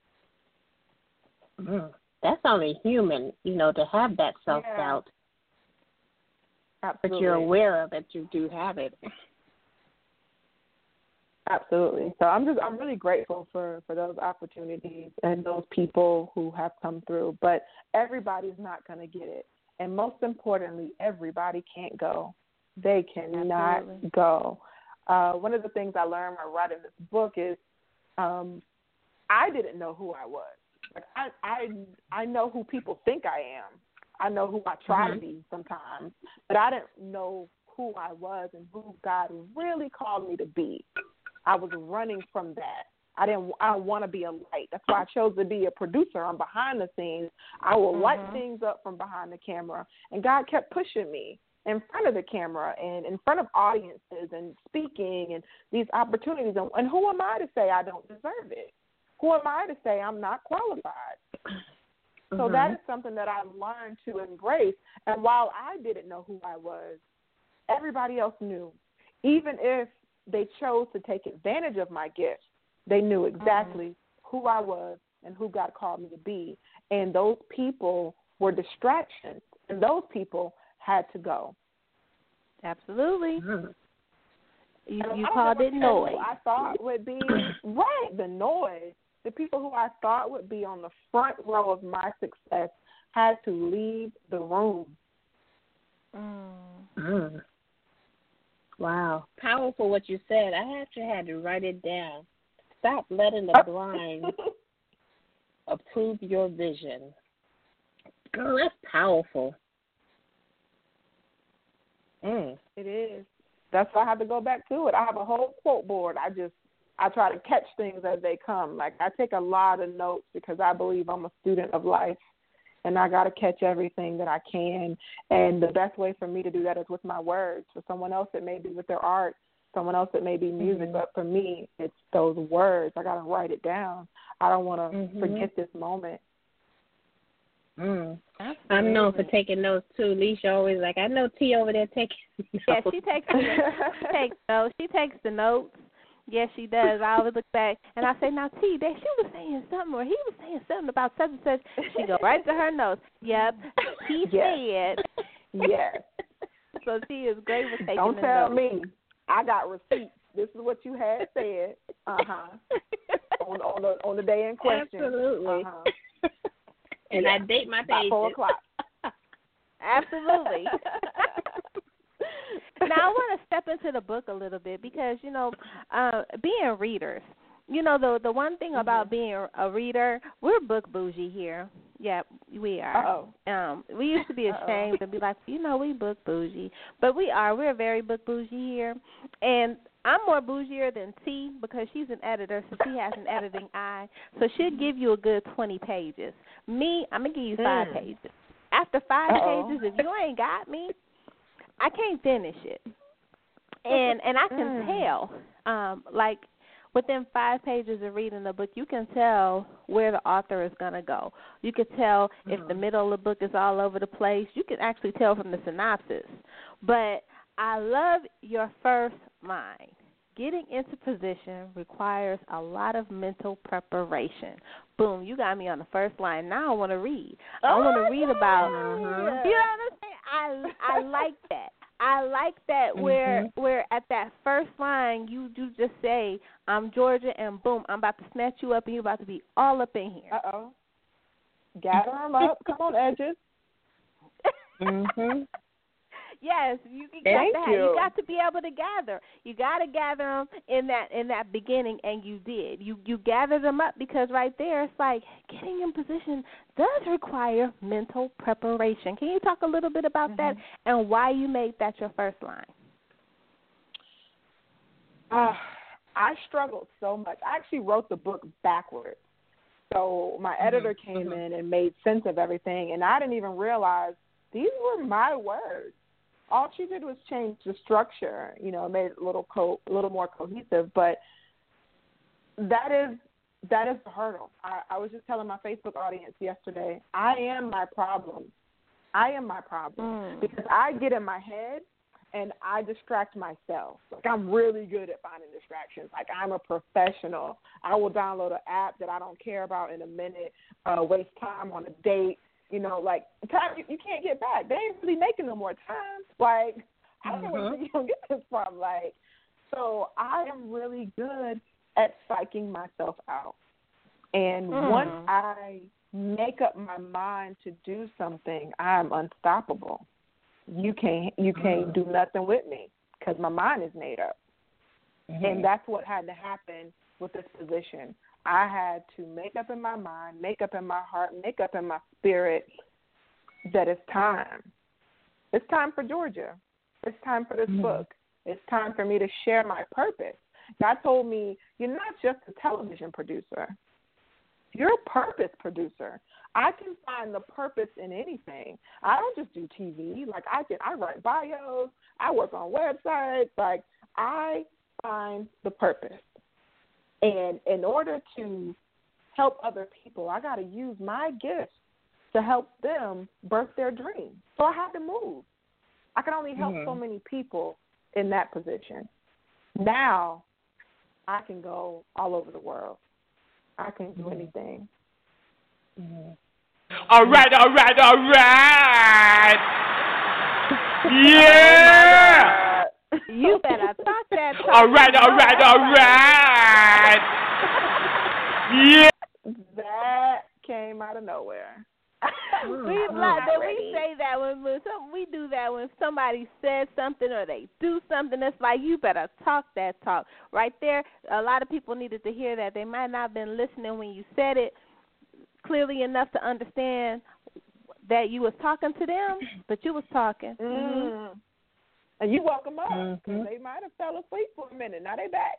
Mm. That's only human, you know, to have that self-doubt. Yeah. Absolutely. But you're aware of it, you do have it. Absolutely. So I'm just, I'm really grateful for, for those opportunities and those people who have come through. But everybody's not going to get it. And most importantly, everybody can't go. They cannot Absolutely. go. Uh, one of the things I learned while writing this book is um, I didn't know who I was. Like I, I, I know who people think I am. I know who I try mm-hmm. to be sometimes, but I didn't know who I was and who God really called me to be. I was running from that. I didn't. I don't want to be a light. That's why I chose to be a producer. I'm behind the scenes. I will mm-hmm. light things up from behind the camera, and God kept pushing me in front of the camera and in front of audiences and speaking and these opportunities. And, and who am I to say I don't deserve it? Who am I to say I'm not qualified? Mm-hmm. So that is something that I've learned to embrace. And while I didn't know who I was, everybody else knew. Even if they chose to take advantage of my gifts, they knew exactly mm-hmm. who I was and who God called me to be. And those people were distractions, and those people had to go. Absolutely. Mm-hmm. You, you called it noise. I thought would be right, the noise. The people who I thought would be on the front row of my success had to leave the room. Mm. Mm. Wow. Powerful what you said. I actually had to write it down. Stop letting the blind approve your vision. Girl, that's powerful. Mm. It is. That's why I have to go back to it. I have a whole quote board. I just, I try to catch things as they come. Like, I take a lot of notes because I believe I'm a student of life, and I got to catch everything that I can. And the best way for me to do that is with my words. For someone else, it may be with their art. Someone else, it may be music. Mm-hmm. But for me, it's those words. I got to write it down. I don't want to mm-hmm. forget this moment. Mm. I'm known for taking notes too. Leisha always like, I know T over there taking notes. Yeah, she takes the, she takes notes. She takes the notes. Yes, she does. I always look back and I say, now T, that she was saying something, or he was saying something about such and such. She go right to her notes. Yep, he yes. said. Yes. So she is great with taking Don't the tell notes. me. I got receipts. This is what you had said. Uh huh. on on the on the day in question. Absolutely. Uh-huh. And yeah. I date my pages. Four o'clock. Absolutely. Now, now I want to step into the book a little bit because, you know, uh, being readers, you know, the the one thing about being a reader, we're book bougie here. Yeah, we are. Uh-oh. Um, we used to be ashamed Uh-oh. and be like, you know, we book bougie. But we are. We're very book bougie here. And I'm more bougier than T because she's an editor, so she has an editing eye. So she'll give you a good twenty pages. Me, I'm going to give you five Mm. pages. After five Uh-oh. pages, if you ain't got me, I can't finish it. And and I can Mm. tell, um, like, within five pages of reading the book, you can tell where the author is going to go. You can tell if the middle of the book is all over the place. You can actually tell from the synopsis. But I love your first line. Getting into position requires a lot of mental preparation. Boom, you got me on the first line. Now I want to read. I want to read about, Mhm. you know what I'm saying? I, I like that. I like that where Mm-hmm. where at that first line you do just say, I'm Georgia, and boom, I'm about to snatch you up and you're about to be all up in here. Uh-oh. Gather them up. Come on, Edges. Mhm. Yes, you, you got Thank to have, you. you got to be able to gather. You got to gather them in that in that beginning, and you did. You you gather them up because right there, it's like getting in position does require mental preparation. Can you talk a little bit about that and why you made that your first line? Uh, I struggled so much. I actually wrote the book backwards. So my editor came in and made sense of everything, and I didn't even realize these were my words. All she did was change the structure, you know, made it a little co- a little more cohesive. But that is that is the hurdle. I, I was just telling my Facebook audience yesterday, I am my problem. I am my problem Mm. because I get in my head and I distract myself. Like, I'm really good at finding distractions. Like, I'm a professional. I will download an app that I don't care about in a minute, uh, waste time on a date. You know, like, time you, you can't get back. They ain't really making no more time. Like, I don't know where you don't get this from. Like, so I am really good at psyching myself out. And Mm. once I make up my mind to do something, I'm unstoppable. You can't you can't do nothing with me because my mind is made up. Mm-hmm. And that's what had to happen with this position. I had to make up in my mind, make up in my heart, make up in my spirit that it's time. It's time for Georgia. It's time for this mm-hmm. book. It's time for me to share my purpose. God told me, you're not just a television producer. You're a purpose producer. I can find the purpose in anything. I don't just do T V. Like, I can, I write bios. I work on websites. Like, I find the purpose. And in order to help other people, I got to use my gifts to help them birth their dreams. So I had to move. I can only help mm-hmm. so many people in that position. Now I can go all over the world. I can do mm-hmm. anything. Mm-hmm. All right, all right, all right. Yeah. Oh, you better talk that talk. All right, all right, all right. Yeah. That came out of nowhere. we like that. We say that when, when some, we do that when somebody says something or they do something. It's like, you better talk that talk. Right there, a lot of people needed to hear that. They might not have been listening when you said it clearly enough to understand that you was talking to them, but you was talking. Mm. Mm-hmm. And you woke them up because mm-hmm. they might have fell asleep for a minute. Now they back.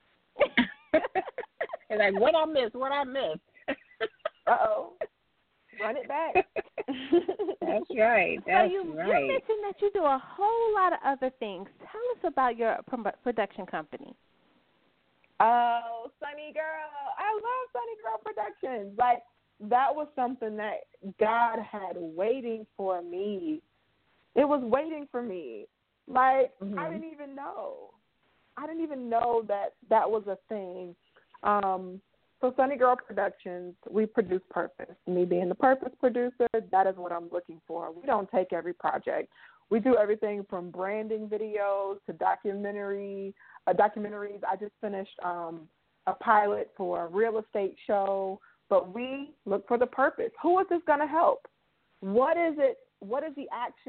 It's like, what I missed, what I missed. Uh-oh. Run it back. That's right. That's so you, right. you mentioned that you do a whole lot of other things. Tell us about your production company. Oh, Sunny Girl. I love Sunny Girl Productions. Like, that was something that God had waiting for me. It was waiting for me. Like, mm-hmm. I didn't even know. I didn't even know that that was a thing. Um, so Sunny Girl Productions, we produce purpose. Me being the purpose producer, that is what I'm looking for. We don't take every project. We do everything from branding videos to documentary, uh, documentaries. I just finished um, a pilot for a real estate show, but we look for the purpose. Who is this going to help? What is it? What is the action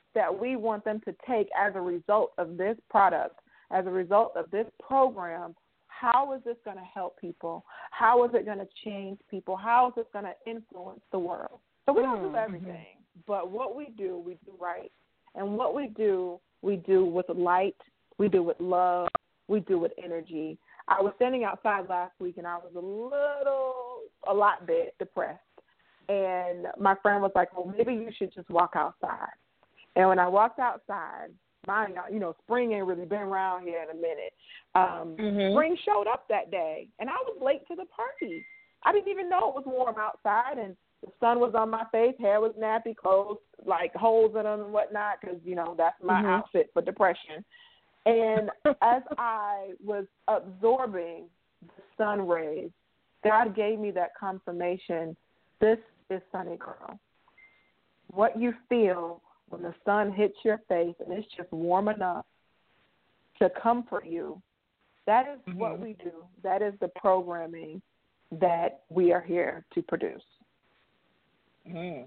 that we want them to take as a result of this product, as a result of this program. How is this going to help people? How is it going to change people? How is it going to influence the world? So we don't do everything, but what we do, we do right. And what we do, we do with light, we do with love, we do with energy. I was standing outside last week, and I was a little, a lot bit depressed. And my friend was like, well, maybe you should just walk outside. And when I walked outside, mine, you know, spring ain't really been around here in a minute. Um, mm-hmm. Spring showed up that day, and I was late to the party. I didn't even know it was warm outside, and the sun was on my face, hair was nappy, clothes, like holes in them and whatnot, because, you know, that's my mm-hmm. outfit for depression. And as I was absorbing the sun rays, God gave me that confirmation, this is Sunny Girl. What you feel when the sun hits your face and it's just warm enough to comfort you, that is mm-hmm. what we do. That is the programming that we are here to produce. Mm.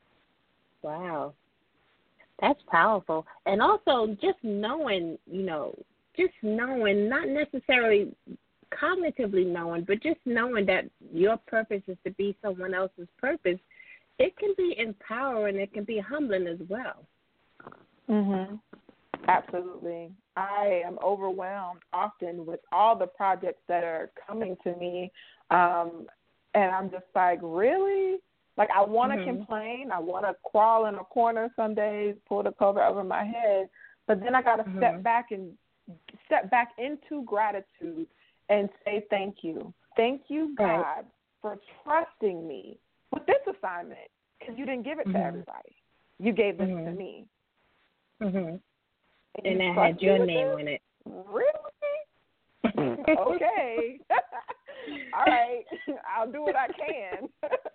Wow. That's powerful. And also just knowing, you know, just knowing, not necessarily cognitively knowing, but just knowing that your purpose is to be someone else's purpose, it can be empowering. It can be humbling as well. Mhm. Absolutely. I am overwhelmed often with all the projects that are coming to me, um, and I'm just like, really? Like, I want to mm-hmm. complain. I want to crawl in a corner some days, pull the cover over my head, but then I got to mm-hmm. step back and step back into gratitude and say thank you. Thank you, God, right. for trusting me with this assignment, because you didn't give it mm-hmm. to everybody. You gave this mm-hmm. to me. Mm-hmm. And, and that had your name this? on it. Really? Okay. All right. I'll do what I can.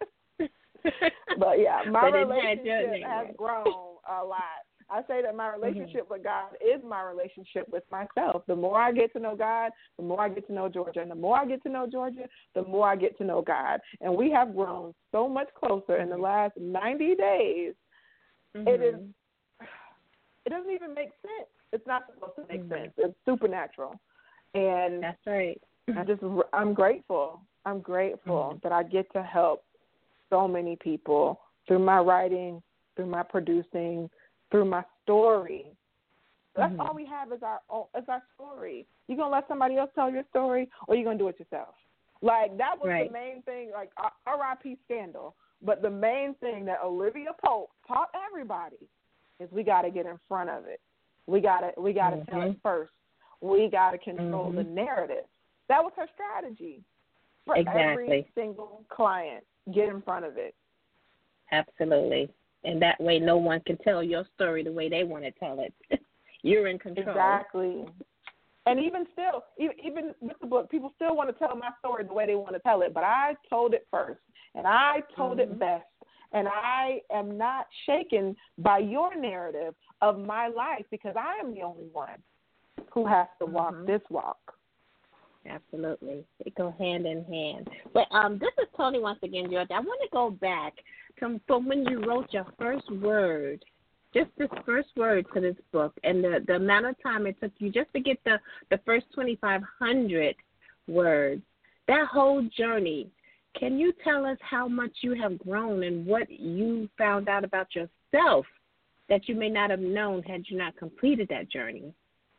But, yeah, my relationship has grown a lot. I say that my relationship mm-hmm. with God is my relationship with myself. The more I get to know God, the more I get to know Georgia. And the more I get to know Georgia, the more I get to know God. And we have grown so much closer in the last ninety days. Mm-hmm. It is. It doesn't even make sense. It's not supposed to make mm-hmm. sense. It's supernatural. And that's right. I just, I'm grateful. I'm grateful mm-hmm. that I get to help so many people through my writing, through my producing, through my story. That's mm-hmm. all we have is our own, is our story. You gonna let somebody else tell your story, or you gonna do it yourself? Like, that was right. the main thing. Like, R I P Scandal. But the main thing that Olivia Pope taught everybody is we got to get in front of it. We got to we got to mm-hmm. tell it first. We got to control mm-hmm. the narrative. That was her strategy for exactly. every single client. Get in front of it. Absolutely. And that way no one can tell your story the way they want to tell it. You're in control. Exactly. And even still, even, even with the book, people still want to tell my story the way they want to tell it. But I told it first, and I told mm-hmm. it best. And I am not shaken by your narrative of my life, because I am the only one who has to walk mm-hmm. this walk. Absolutely. They go hand in hand. But um, this is Tony once again, Georgia. I want to go back to from when you wrote your first word, just this first word to this book, and the, the amount of time it took you just to get the, the first twenty-five hundred words, that whole journey. Can you tell us how much you have grown and what you found out about yourself that you may not have known had you not completed that journey?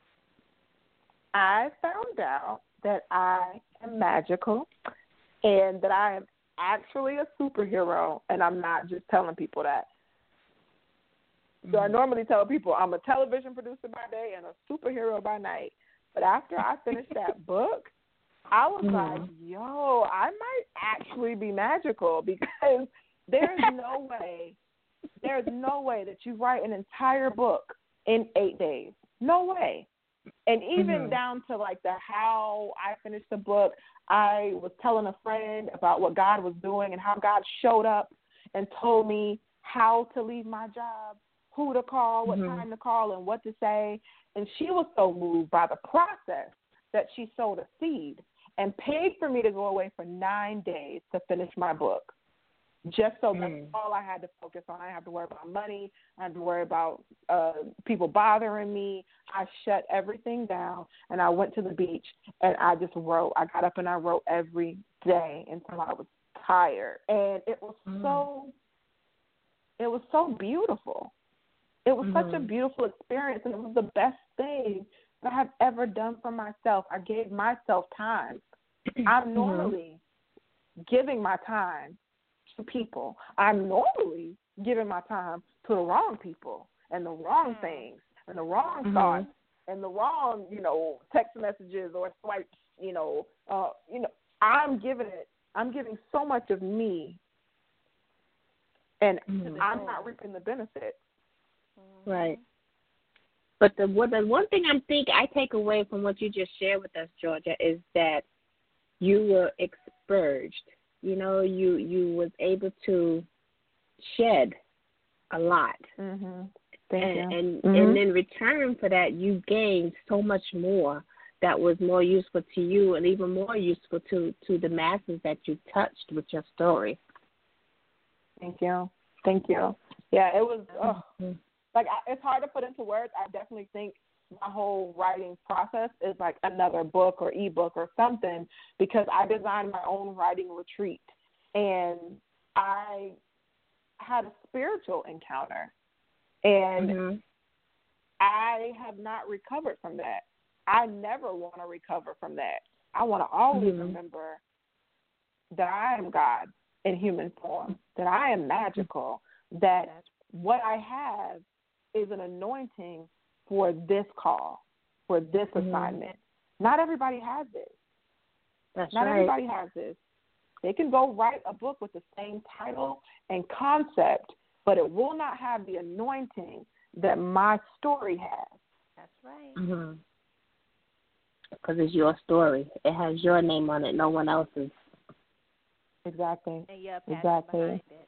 I found out that I am magical and that I am actually a superhero, and I'm not just telling people that. Mm-hmm. So I normally tell people I'm a television producer by day and a superhero by night. But after I finished that book, I was mm-hmm. like, yo, I might actually be magical, because there's no way, there's no way that you write an entire book in eight days. No way. And even mm-hmm. down to like the how I finished the book, I was telling a friend about what God was doing and how God showed up and told me how to leave my job, who to call, what mm-hmm. time to call, and what to say. And she was so moved by the process that she sowed a seed and paid for me to go away for nine days to finish my book. just so Mm. that's all I had to focus on. I didn't have to worry about money. I didn't have to worry about uh, people bothering me. I shut everything down, and I went to the beach, and I just wrote. I got up and I wrote every day until I was tired, and it was Mm. so, it was so beautiful. It was such a Mhm. beautiful experience, and it was the best thing that I have ever done for myself. I gave myself time. I'm normally giving my time to people. I'm normally giving my time to the wrong people and the wrong things and the wrong Mhm. thoughts and the wrong, you know, text messages or swipes, you know, uh, you know, I'm giving it, I'm giving so much of me, and Mhm. I'm not reaping the benefits. Right. But the what the one thing I'm think I take away from what you just shared with us, Georgia, is that you were expurged. You know, you you was able to shed a lot, Mm-hmm. Thank and you. and, Mhm. and in return for that, you gained so much more that was more useful to you, and even more useful to to the masses that you touched with your story. Thank you. Thank you. Yeah, it was. Oh, Mhm. like I, it's hard to put into words. I definitely think my whole writing process is like another book or ebook or something, because I designed my own writing retreat, and I had a spiritual encounter, and Mhm. I have not recovered from that. I never want to recover from that. I want to always Mhm. remember that I am God in human form, that I am magical, that what I have is an anointing for this call, for this Mhm. assignment. Not everybody has this. That's Not right. everybody has this. They can go write a book with the same title and concept, but it will not have the anointing that my story has. That's right. Mhm. Because it's your story. It has your name on it, no one else's. Exactly. And your passion Exactly. behind it.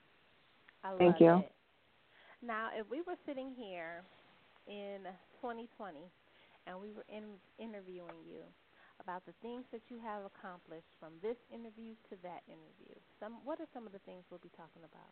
I love Thank you. it. Now, if we were sitting here in twenty twenty and we were in, interviewing you about the things that you have accomplished from this interview to that interview, some what are some of the things we'll be talking about?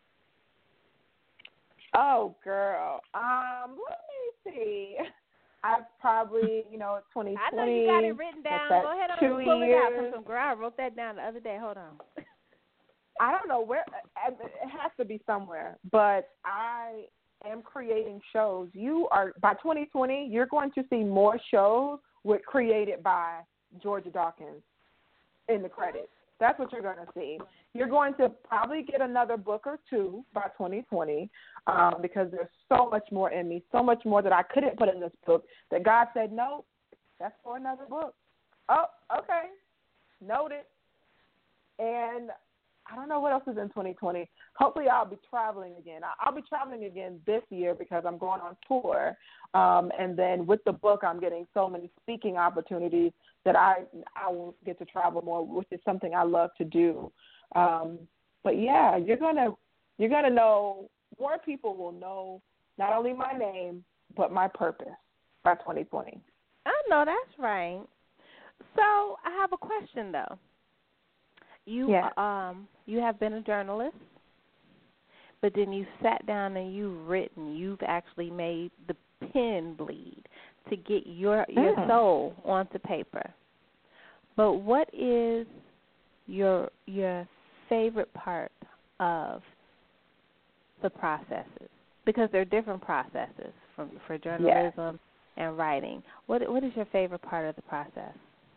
Oh, girl. Um, let me see. I've probably, you know, twenty twenty. I know you got it written what's down. that, Go ahead and two pull it out. years. From some girl, I wrote that down the other day. Hold on. I don't know where. It has to be somewhere. But I am creating shows. You are by twenty twenty. You're going to see more shows with created by Georgia Dawkins in the credits. That's what you're going to see. You're going to probably get another book or two by twenty twenty, um, because there's so much more in me, so much more that I couldn't put in this book that God said, no, that's for another book. Oh, okay. Noted. And I don't know what else is in twenty twenty. Hopefully I'll be traveling again. I'll be traveling again this year because I'm going on tour. Um, and then with the book, I'm getting so many speaking opportunities that I I will get to travel more, which is something I love to do. Um, but yeah, you're gonna you're gonna know, more people will know not only my name but my purpose by twenty twenty. I know that's right. So I have a question though. You Yeah. um you have been a journalist, but then you sat down and you've written. You've actually made the pen bleed to get your your Mm. soul onto paper. But what is your your favorite part of the processes? Because there are different processes from for journalism and writing. What what is your favorite part of the process?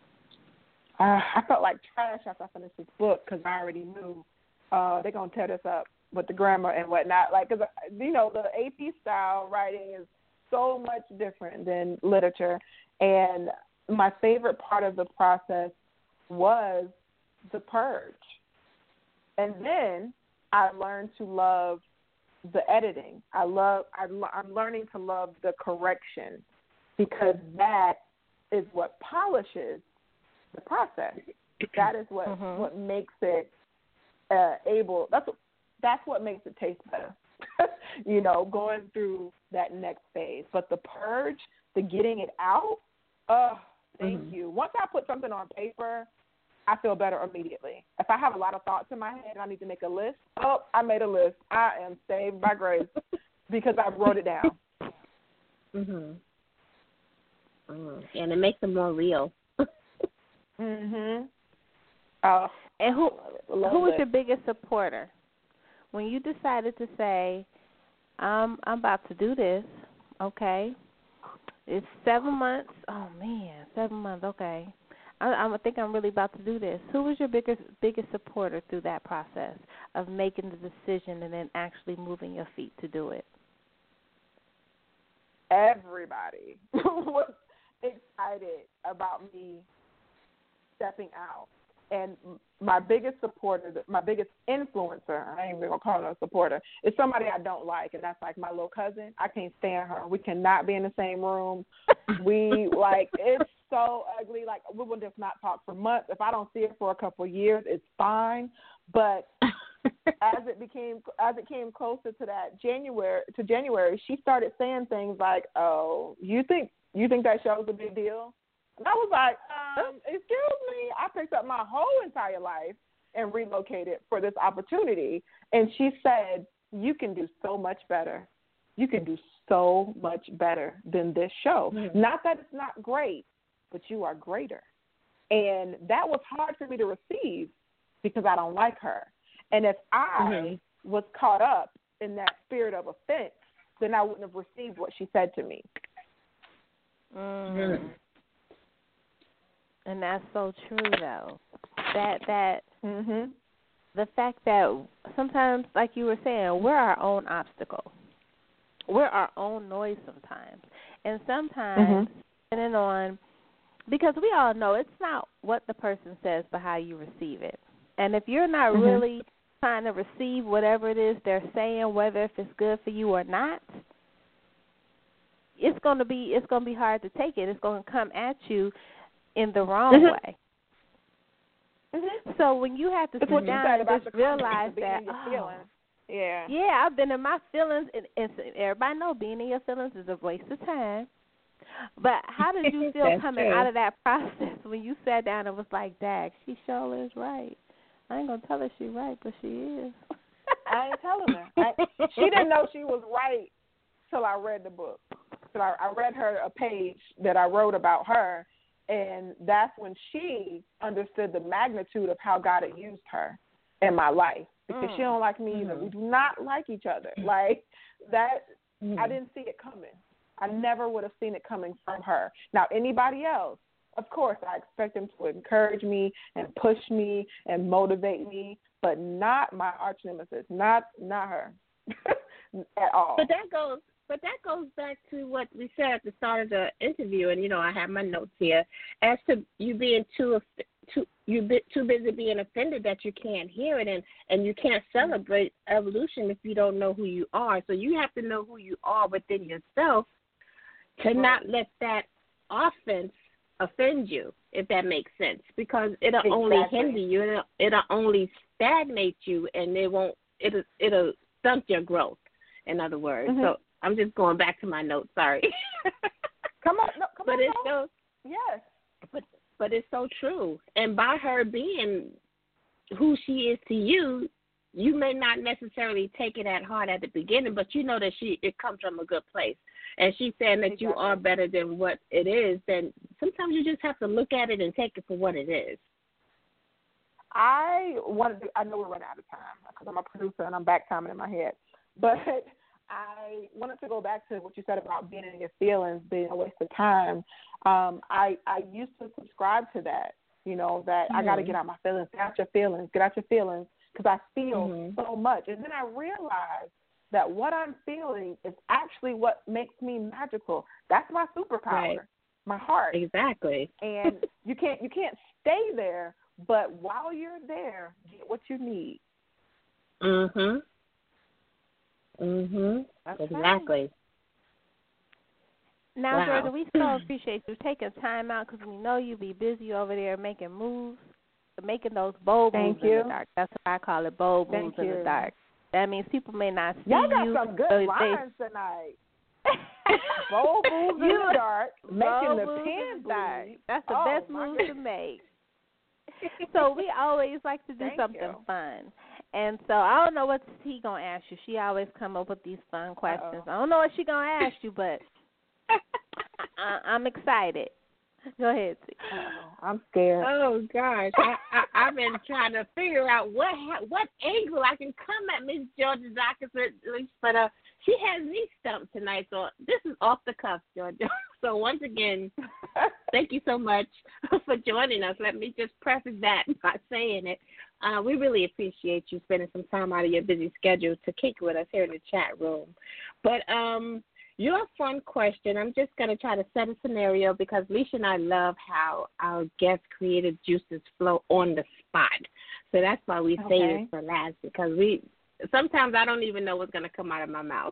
Uh, I felt like trash after I finished this book because I already knew uh, they're going to tear this up with the grammar and whatnot. Like, because, you know, the A P style writing is so much different than literature. And my favorite part of the process was the purge. And then I learned to love the editing. I love, I, I'm learning to love the correction, because that is what polishes the process. That is what Mm-hmm. what makes it uh, able. That's what, that's what makes it taste better. You know, going through that next phase. But the purge, the getting it out. Oh, thank Mhm. you. Once I put something on paper, I feel better immediately. If I have a lot of thoughts in my head and I need to make a list, oh, I made a list. I am saved by grace because I wrote it down. Mhm. Mm. And it makes them more real. Mhm. Oh, And who love who was it. your biggest supporter when you decided to say, "I'm I'm about to do this"? Okay, it's seven months. Oh man, seven months. Okay, I, I think I'm really about to do this. Who was your biggest biggest supporter through that process of making the decision and then actually moving your feet to do it? Everybody was excited about me stepping out. And my biggest supporter, my biggest influencer, I ain't even going to call her a supporter, is somebody I don't like, and that's like my little cousin. I can't stand her. We cannot be in the same room. We, like, it's so ugly. Like, we will just not talk for months. If I don't see her for a couple of years, it's fine. But as it became, as it came closer to that January, to January, she started saying things like, oh, you think, you think that show's a big deal? And I was like, um, excuse me, I picked up my whole entire life and relocated for this opportunity. And she said, you can do so much better. You can do so much better than this show. Mm-hmm. Not that it's not great, but you are greater. And that was hard for me to receive because I don't like her. And if I mm-hmm. was caught up in that spirit of offense, then I wouldn't have received what she said to me. Mm-hmm. And that's so true, though. That that mm-hmm. the fact that sometimes, like you were saying, we're our own obstacle. We're our own noise sometimes, and sometimes mm-hmm. depending on, because we all know it's not what the person says, but how you receive it. And if you're not mm-hmm. really trying to receive whatever it is they're saying, whether if it's good for you or not, it's gonna be it's gonna be hard to take it. It's gonna come at you in the wrong mm-hmm. way. Mm-hmm. So when you have to it's sit down and just realize that, oh, yeah, yeah, I've been in my feelings, and, and everybody know being in your feelings is a waste of time. But how did you feel coming true. out of that process when you sat down and was like, Dag, she sure is right. I ain't gonna tell her she's right, but she is. I ain't telling her. I, she didn't know she was right till I read the book. So I, I read her a page that I wrote about her. And that's when she understood the magnitude of how God had used her in my life. Because mm. she don't like me either. Mm-hmm. We do not like each other. Like, that, mm. I didn't see it coming. I never would have seen it coming from her. Now, anybody else, of course, I expect them to encourage me and push me and motivate me, but not my arch nemesis, not, not her at all. But that goes... But that goes back to what we said at the start of the interview, and you know I have my notes here. As to you being too too you bit too busy being offended that you can't hear it, and and you can't celebrate evolution if you don't know who you are. So you have to know who you are within yourself to not let that offense offend you, if that makes sense, because it'll exactly. only hinder you, it'll, it'll only stagnate you, and it won't it'll it'll stunt your growth. In other words, mm-hmm. so. I'm just going back to my notes. Sorry. come on, no, come but on. It's so, yes. But but it's so true. And by her being who she is to you, you may not necessarily take it at heart at the beginning, but you know that she it comes from a good place. And she's saying that exactly. you are better than what it is. Then sometimes you just have to look at it and take it for what it is. I wanted to. I know we're running out of time because I'm a producer and I'm back timing in my head, but. I wanted to go back to what you said about being in your feelings, being a waste of time. Um, I I used to subscribe to that, you know, that mm-hmm. I got to get out my feelings, get out your feelings, get out your feelings, because I feel mm-hmm. so much. And then I realized that what I'm feeling is actually what makes me magical. That's my superpower, right. my heart. Exactly. And you can't you can't stay there, but while you're there, get what you need. Mhm. Mhm. That's exactly. Right. Now, wow. Georgia, we so appreciate you taking time out because we know you be busy over there making moves, making those bold Thank moves you. in the dark. That's what I call it, bold Thank moves you. in the dark. That means people may not see Y'all got you. some good so lines they... tonight. Bold moves in the dark, making the pen bleed. That's the oh, best moves to make. So we always like to do Thank something you. fun. And so I don't know what he going to ask you. She always come up with these fun questions. Uh-oh. I don't know what she going to ask you, but I, I'm excited. Go ahead, T. Uh-oh. I'm scared. Oh gosh, I, I, I've been trying to figure out what ha- what angle I can come at Miss Georgia Dawkins with, but uh, she has me stumped tonight. So this is off the cuff, Georgia. So once again, thank you so much for joining us. Let me just preface that by saying it. Uh, we really appreciate you spending some time out of your busy schedule to kick with us here in the chat room. But um. Your fun question, I'm just going to try to set a scenario because Leisha and I love how our guest creative juices flow on the spot. So that's why we Okay. save it for last because we sometimes I don't even know what's going to come out of my mouth.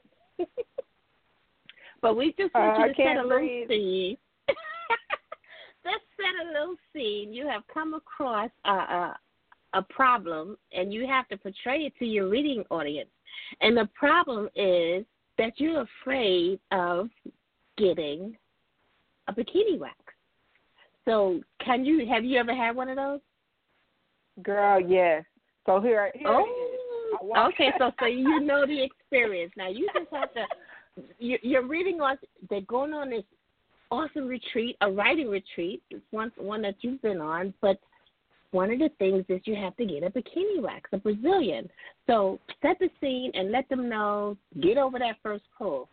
But we just want Uh, you to I can't set a little breathe. scene. Just set a little scene. You have come across a, a, a problem and you have to portray it to your reading audience. And the problem is that you're afraid of getting a bikini wax. So can you, have you ever had one of those? Girl, yes. So here, here Oh, it is. I walk- okay, so so you know the experience. Now you just have to, you, you're reading on, they're going on this awesome retreat, a writing retreat. It's one, one that you've been on, but one of the things is you have to get a bikini wax, a Brazilian. So set the scene and let them know, get over that first pull.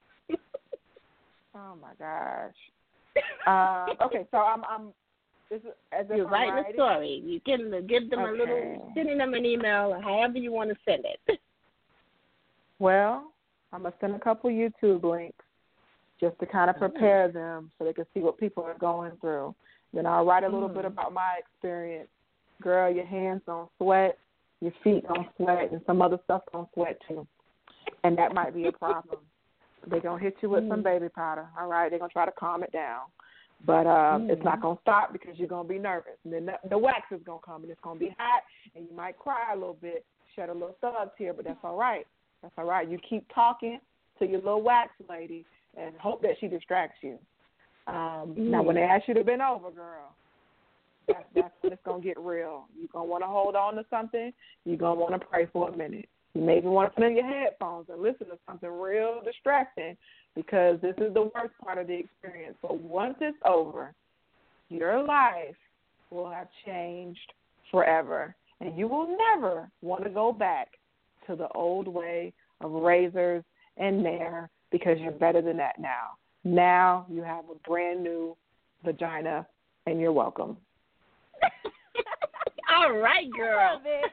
Oh my gosh. Um, okay, so I'm, I'm. This is, as if You're I'm writing a writing? story. You give them, give them a little, Okay. sending them an email or however you want to send it. Well, I'm gonna send a couple YouTube links just to kind of prepare them so they can see what people are going through. Then I'll write a little Mm. bit about my experience. Girl, your hands don't sweat, your feet don't sweat, and some other stuff don't sweat too. And that might be a problem. They're going to hit you with Mm. some baby powder, all right? They're going to try to calm it down. But um, Mm. it's not going to stop because you're going to be nervous. And then the, the wax is going to come, and it's going to be hot, and you might cry a little bit, shed a little thug tear, but that's all right. That's all right. You keep talking to your little wax lady and hope that she distracts you. Um, Mm. Now, when they ask you to bend over, girl, that's, that's when it's going to get real. You're going to want to hold on to something. You're going to want to pray for a minute. You maybe want to put in your headphones and listen to something real distracting because this is the worst part of the experience. But once it's over, your life will have changed forever, and you will never want to go back to the old way of razors and Nair because you're better than that now. Now you have a brand new vagina, and you're welcome. All right, girl. Love it.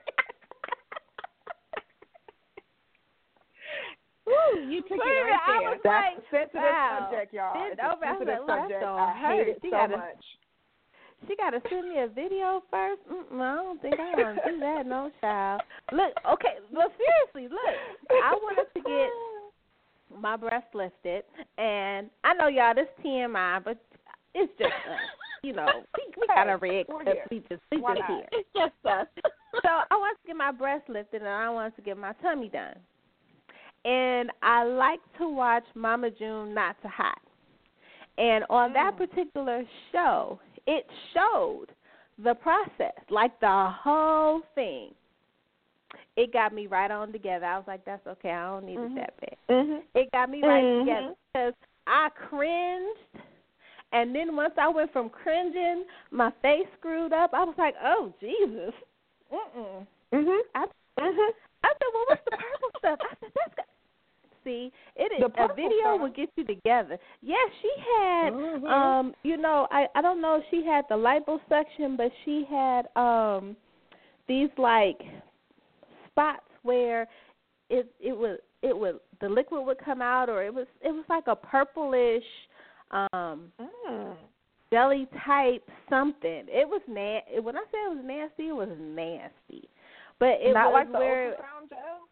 Woo, you took Wait a it minute, right I there. was That's like, a sensitive wow. subject, y'all. Bend It's a over. I was sensitive like, subject. Lord, I that's hate hurt. it She so gotta- much. She got to send me a video first? Mm-mm, I don't think I want to do that, no, child. Look, okay, but seriously, look, I wanted to get my breast lifted, and I know, y'all, this T M I, but it's just us. You know, we, we got to rig we're because here. we just, we Why just not? here. It's just us. So I wanted to get my breast lifted, and I wanted to get my tummy done. And I like to watch Mama June Not So Hot. And on Mm. that particular show, it showed the process, like the whole thing. It got me right on together. I was like, that's okay. I don't need Mhm. it that bad. Mm-hmm. It got me right Mhm. together because I cringed. And then once I went from cringing, my face screwed up. I was like, oh, Jesus. Mm-mm. Mm-hmm. I, Mm-hmm. I said, well, what's the purple stuff? I said, that's good. See, it is The a purple video stuff. will get you together. Yes, she had Mhm. um, you know, I I don't know if she had the liposuction, but she had um these like spots where it it was it would the liquid would come out, or it was it was like a purplish um Mm. jelly type something. It was na- when I say it was nasty, it was nasty. But it Not was like the where ultrasound gel?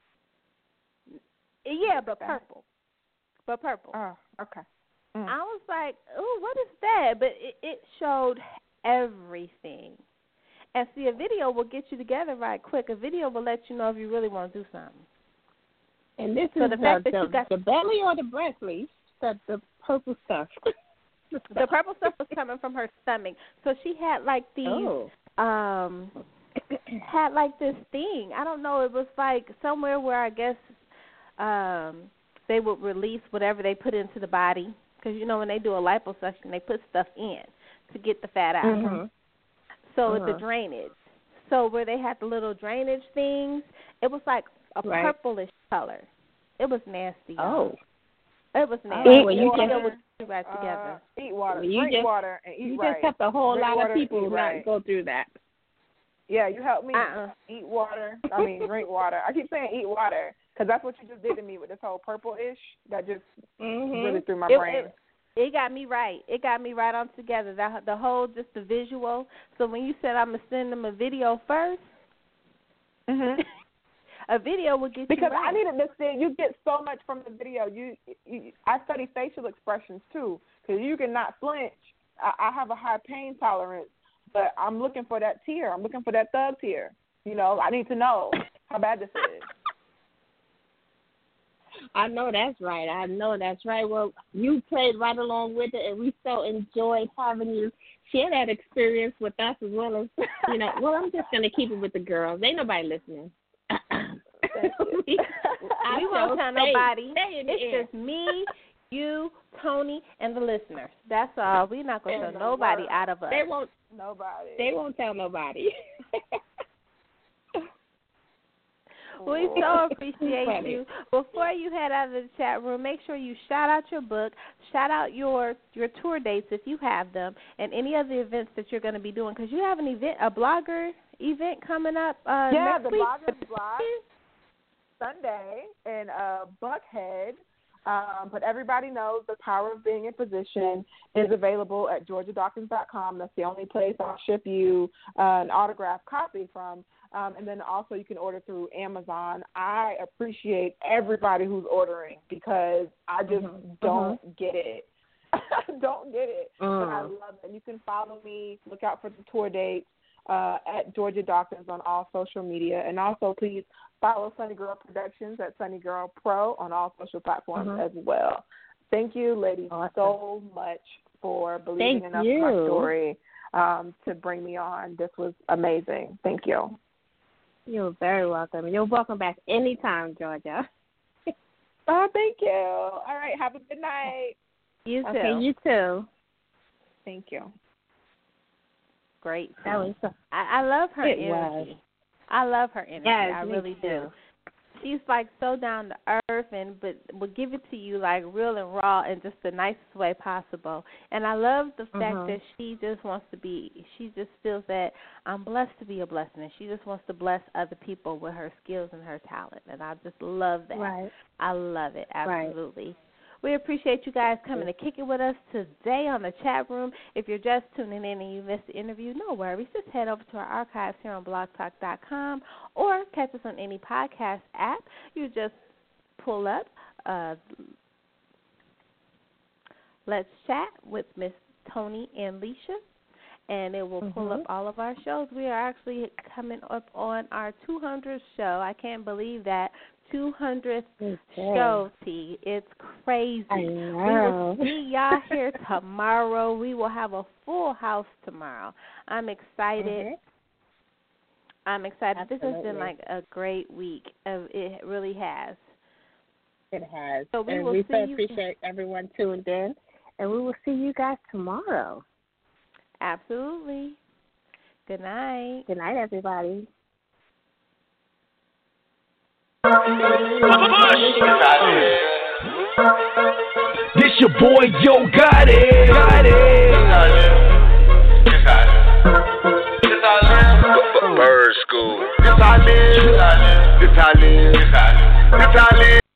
yeah, but that? purple. But purple. Oh, okay. Mm. I was like, "Ooh, what is that?" But it, it showed everything. And see, a video will get you together right quick. A video will let you know if you really want to do something. And this So is the the, fact that the, you got- the belly or the breast, Lee? The, the purple stuff. The purple stuff was coming from her stomach. So she had like these, oh. um, had like this thing. I don't know. It was like somewhere where I guess um, they would release whatever they put into the body. Because, you know, when they do a liposuction, they put stuff in to get the fat out. Mm-hmm. So uh-huh. the drainage. So where they had the little drainage things, it was like a right. purplish color. It was nasty. Oh. It was nasty. Oh, well, you just, just, was right together. Uh, eat water. Well, you Drink just, water and eat you right. just helped a whole Drink lot water, of people not right. go through that. Yeah, you helped me uh-uh. eat water. I mean, drink water. I keep saying eat water because that's what you just did to me with this whole purple-ish that just mm-hmm. really threw my it, brain. It, it got me right. It got me right on together. The, the whole, just the visual. So when you said I'm going to send them a video first, mm-hmm. a video would get because you right. I needed to see. You get so much from the video. You, you I study facial expressions too because you cannot flinch. I, I have a high pain tolerance, but I'm looking for that tear. I'm looking for that thug tear. You know, I need to know how bad this is. I know that's right. I know that's right. Well, you played right along with it, and we so enjoyed having you share that experience with us as well as, you know, well, I'm just going to keep it with the girls. Ain't nobody listening. we we won't tell stay, nobody. Stay it's air. just me, you, Tony, and the listeners. That's all. We're not going to tell nobody word. out of us. They won't. Nobody. They won't tell nobody. We so appreciate you. Before you head out of the chat room, make sure you shout out your book, shout out your your tour dates if you have them, and any other events that you're going to be doing. Because you have an event, a blogger event coming up uh, yeah, next the week. bloggers blog Sunday in uh, Buckhead. Um, but everybody knows the power of being in position is available at georgia dawkins dot com. That's the only place I'll ship you uh, an autographed copy from. Um, and then also you can order through Amazon. I appreciate everybody who's ordering because I just mm-hmm. don't mm-hmm. get it. I don't get it. Mm. But I love it. You can follow me. Look out for the tour dates uh, at Georgia Dawkins on all social media. And also please follow Sunny Girl Productions at Sunny Girl Pro on all social platforms mm-hmm. as well. Thank you, ladies, awesome. so much for believing Thank enough you. in my story um, to bring me on. This was amazing. Thank you. You're very welcome. You're welcome back anytime, Georgia. Oh, thank you. All right. Have a good night. You too. Okay, you too. Thank you. Great. That was so, I, I love her it energy. was. I love her energy. Yes, I me really too. do. She's like so down to earth and but will give it to you like real and raw in just the nicest way possible. And I love the fact Mhm. that she just wants to be she just feels that I'm blessed to be a blessing and she just wants to bless other people with her skills and her talent. And I just love that. Right. I love it, absolutely. Right. We appreciate you guys coming to kick it with us today on the chat room. If you're just tuning in and you missed the interview, no worries. Just head over to our archives here on blog talk dot com or catch us on any podcast app. You just pull up uh, Let's Chat with Miss Tony and Leisha, and it will pull mm-hmm. up all of our shows. We are actually coming up on our two hundredth show. I can't believe that. two hundredth okay. show, T. It's crazy. I We know. will see y'all here tomorrow. We will have a full house tomorrow. I'm excited. Mm-hmm. I'm excited. Absolutely. This has been like a great week. It really has. It has. So we and will we see so you. appreciate everyone tuned in, and we will see you guys tomorrow. Absolutely. Good night. Good night, everybody. This your boy Yo Gotti, Gotti. Bird School. This I live. This I live. This I live.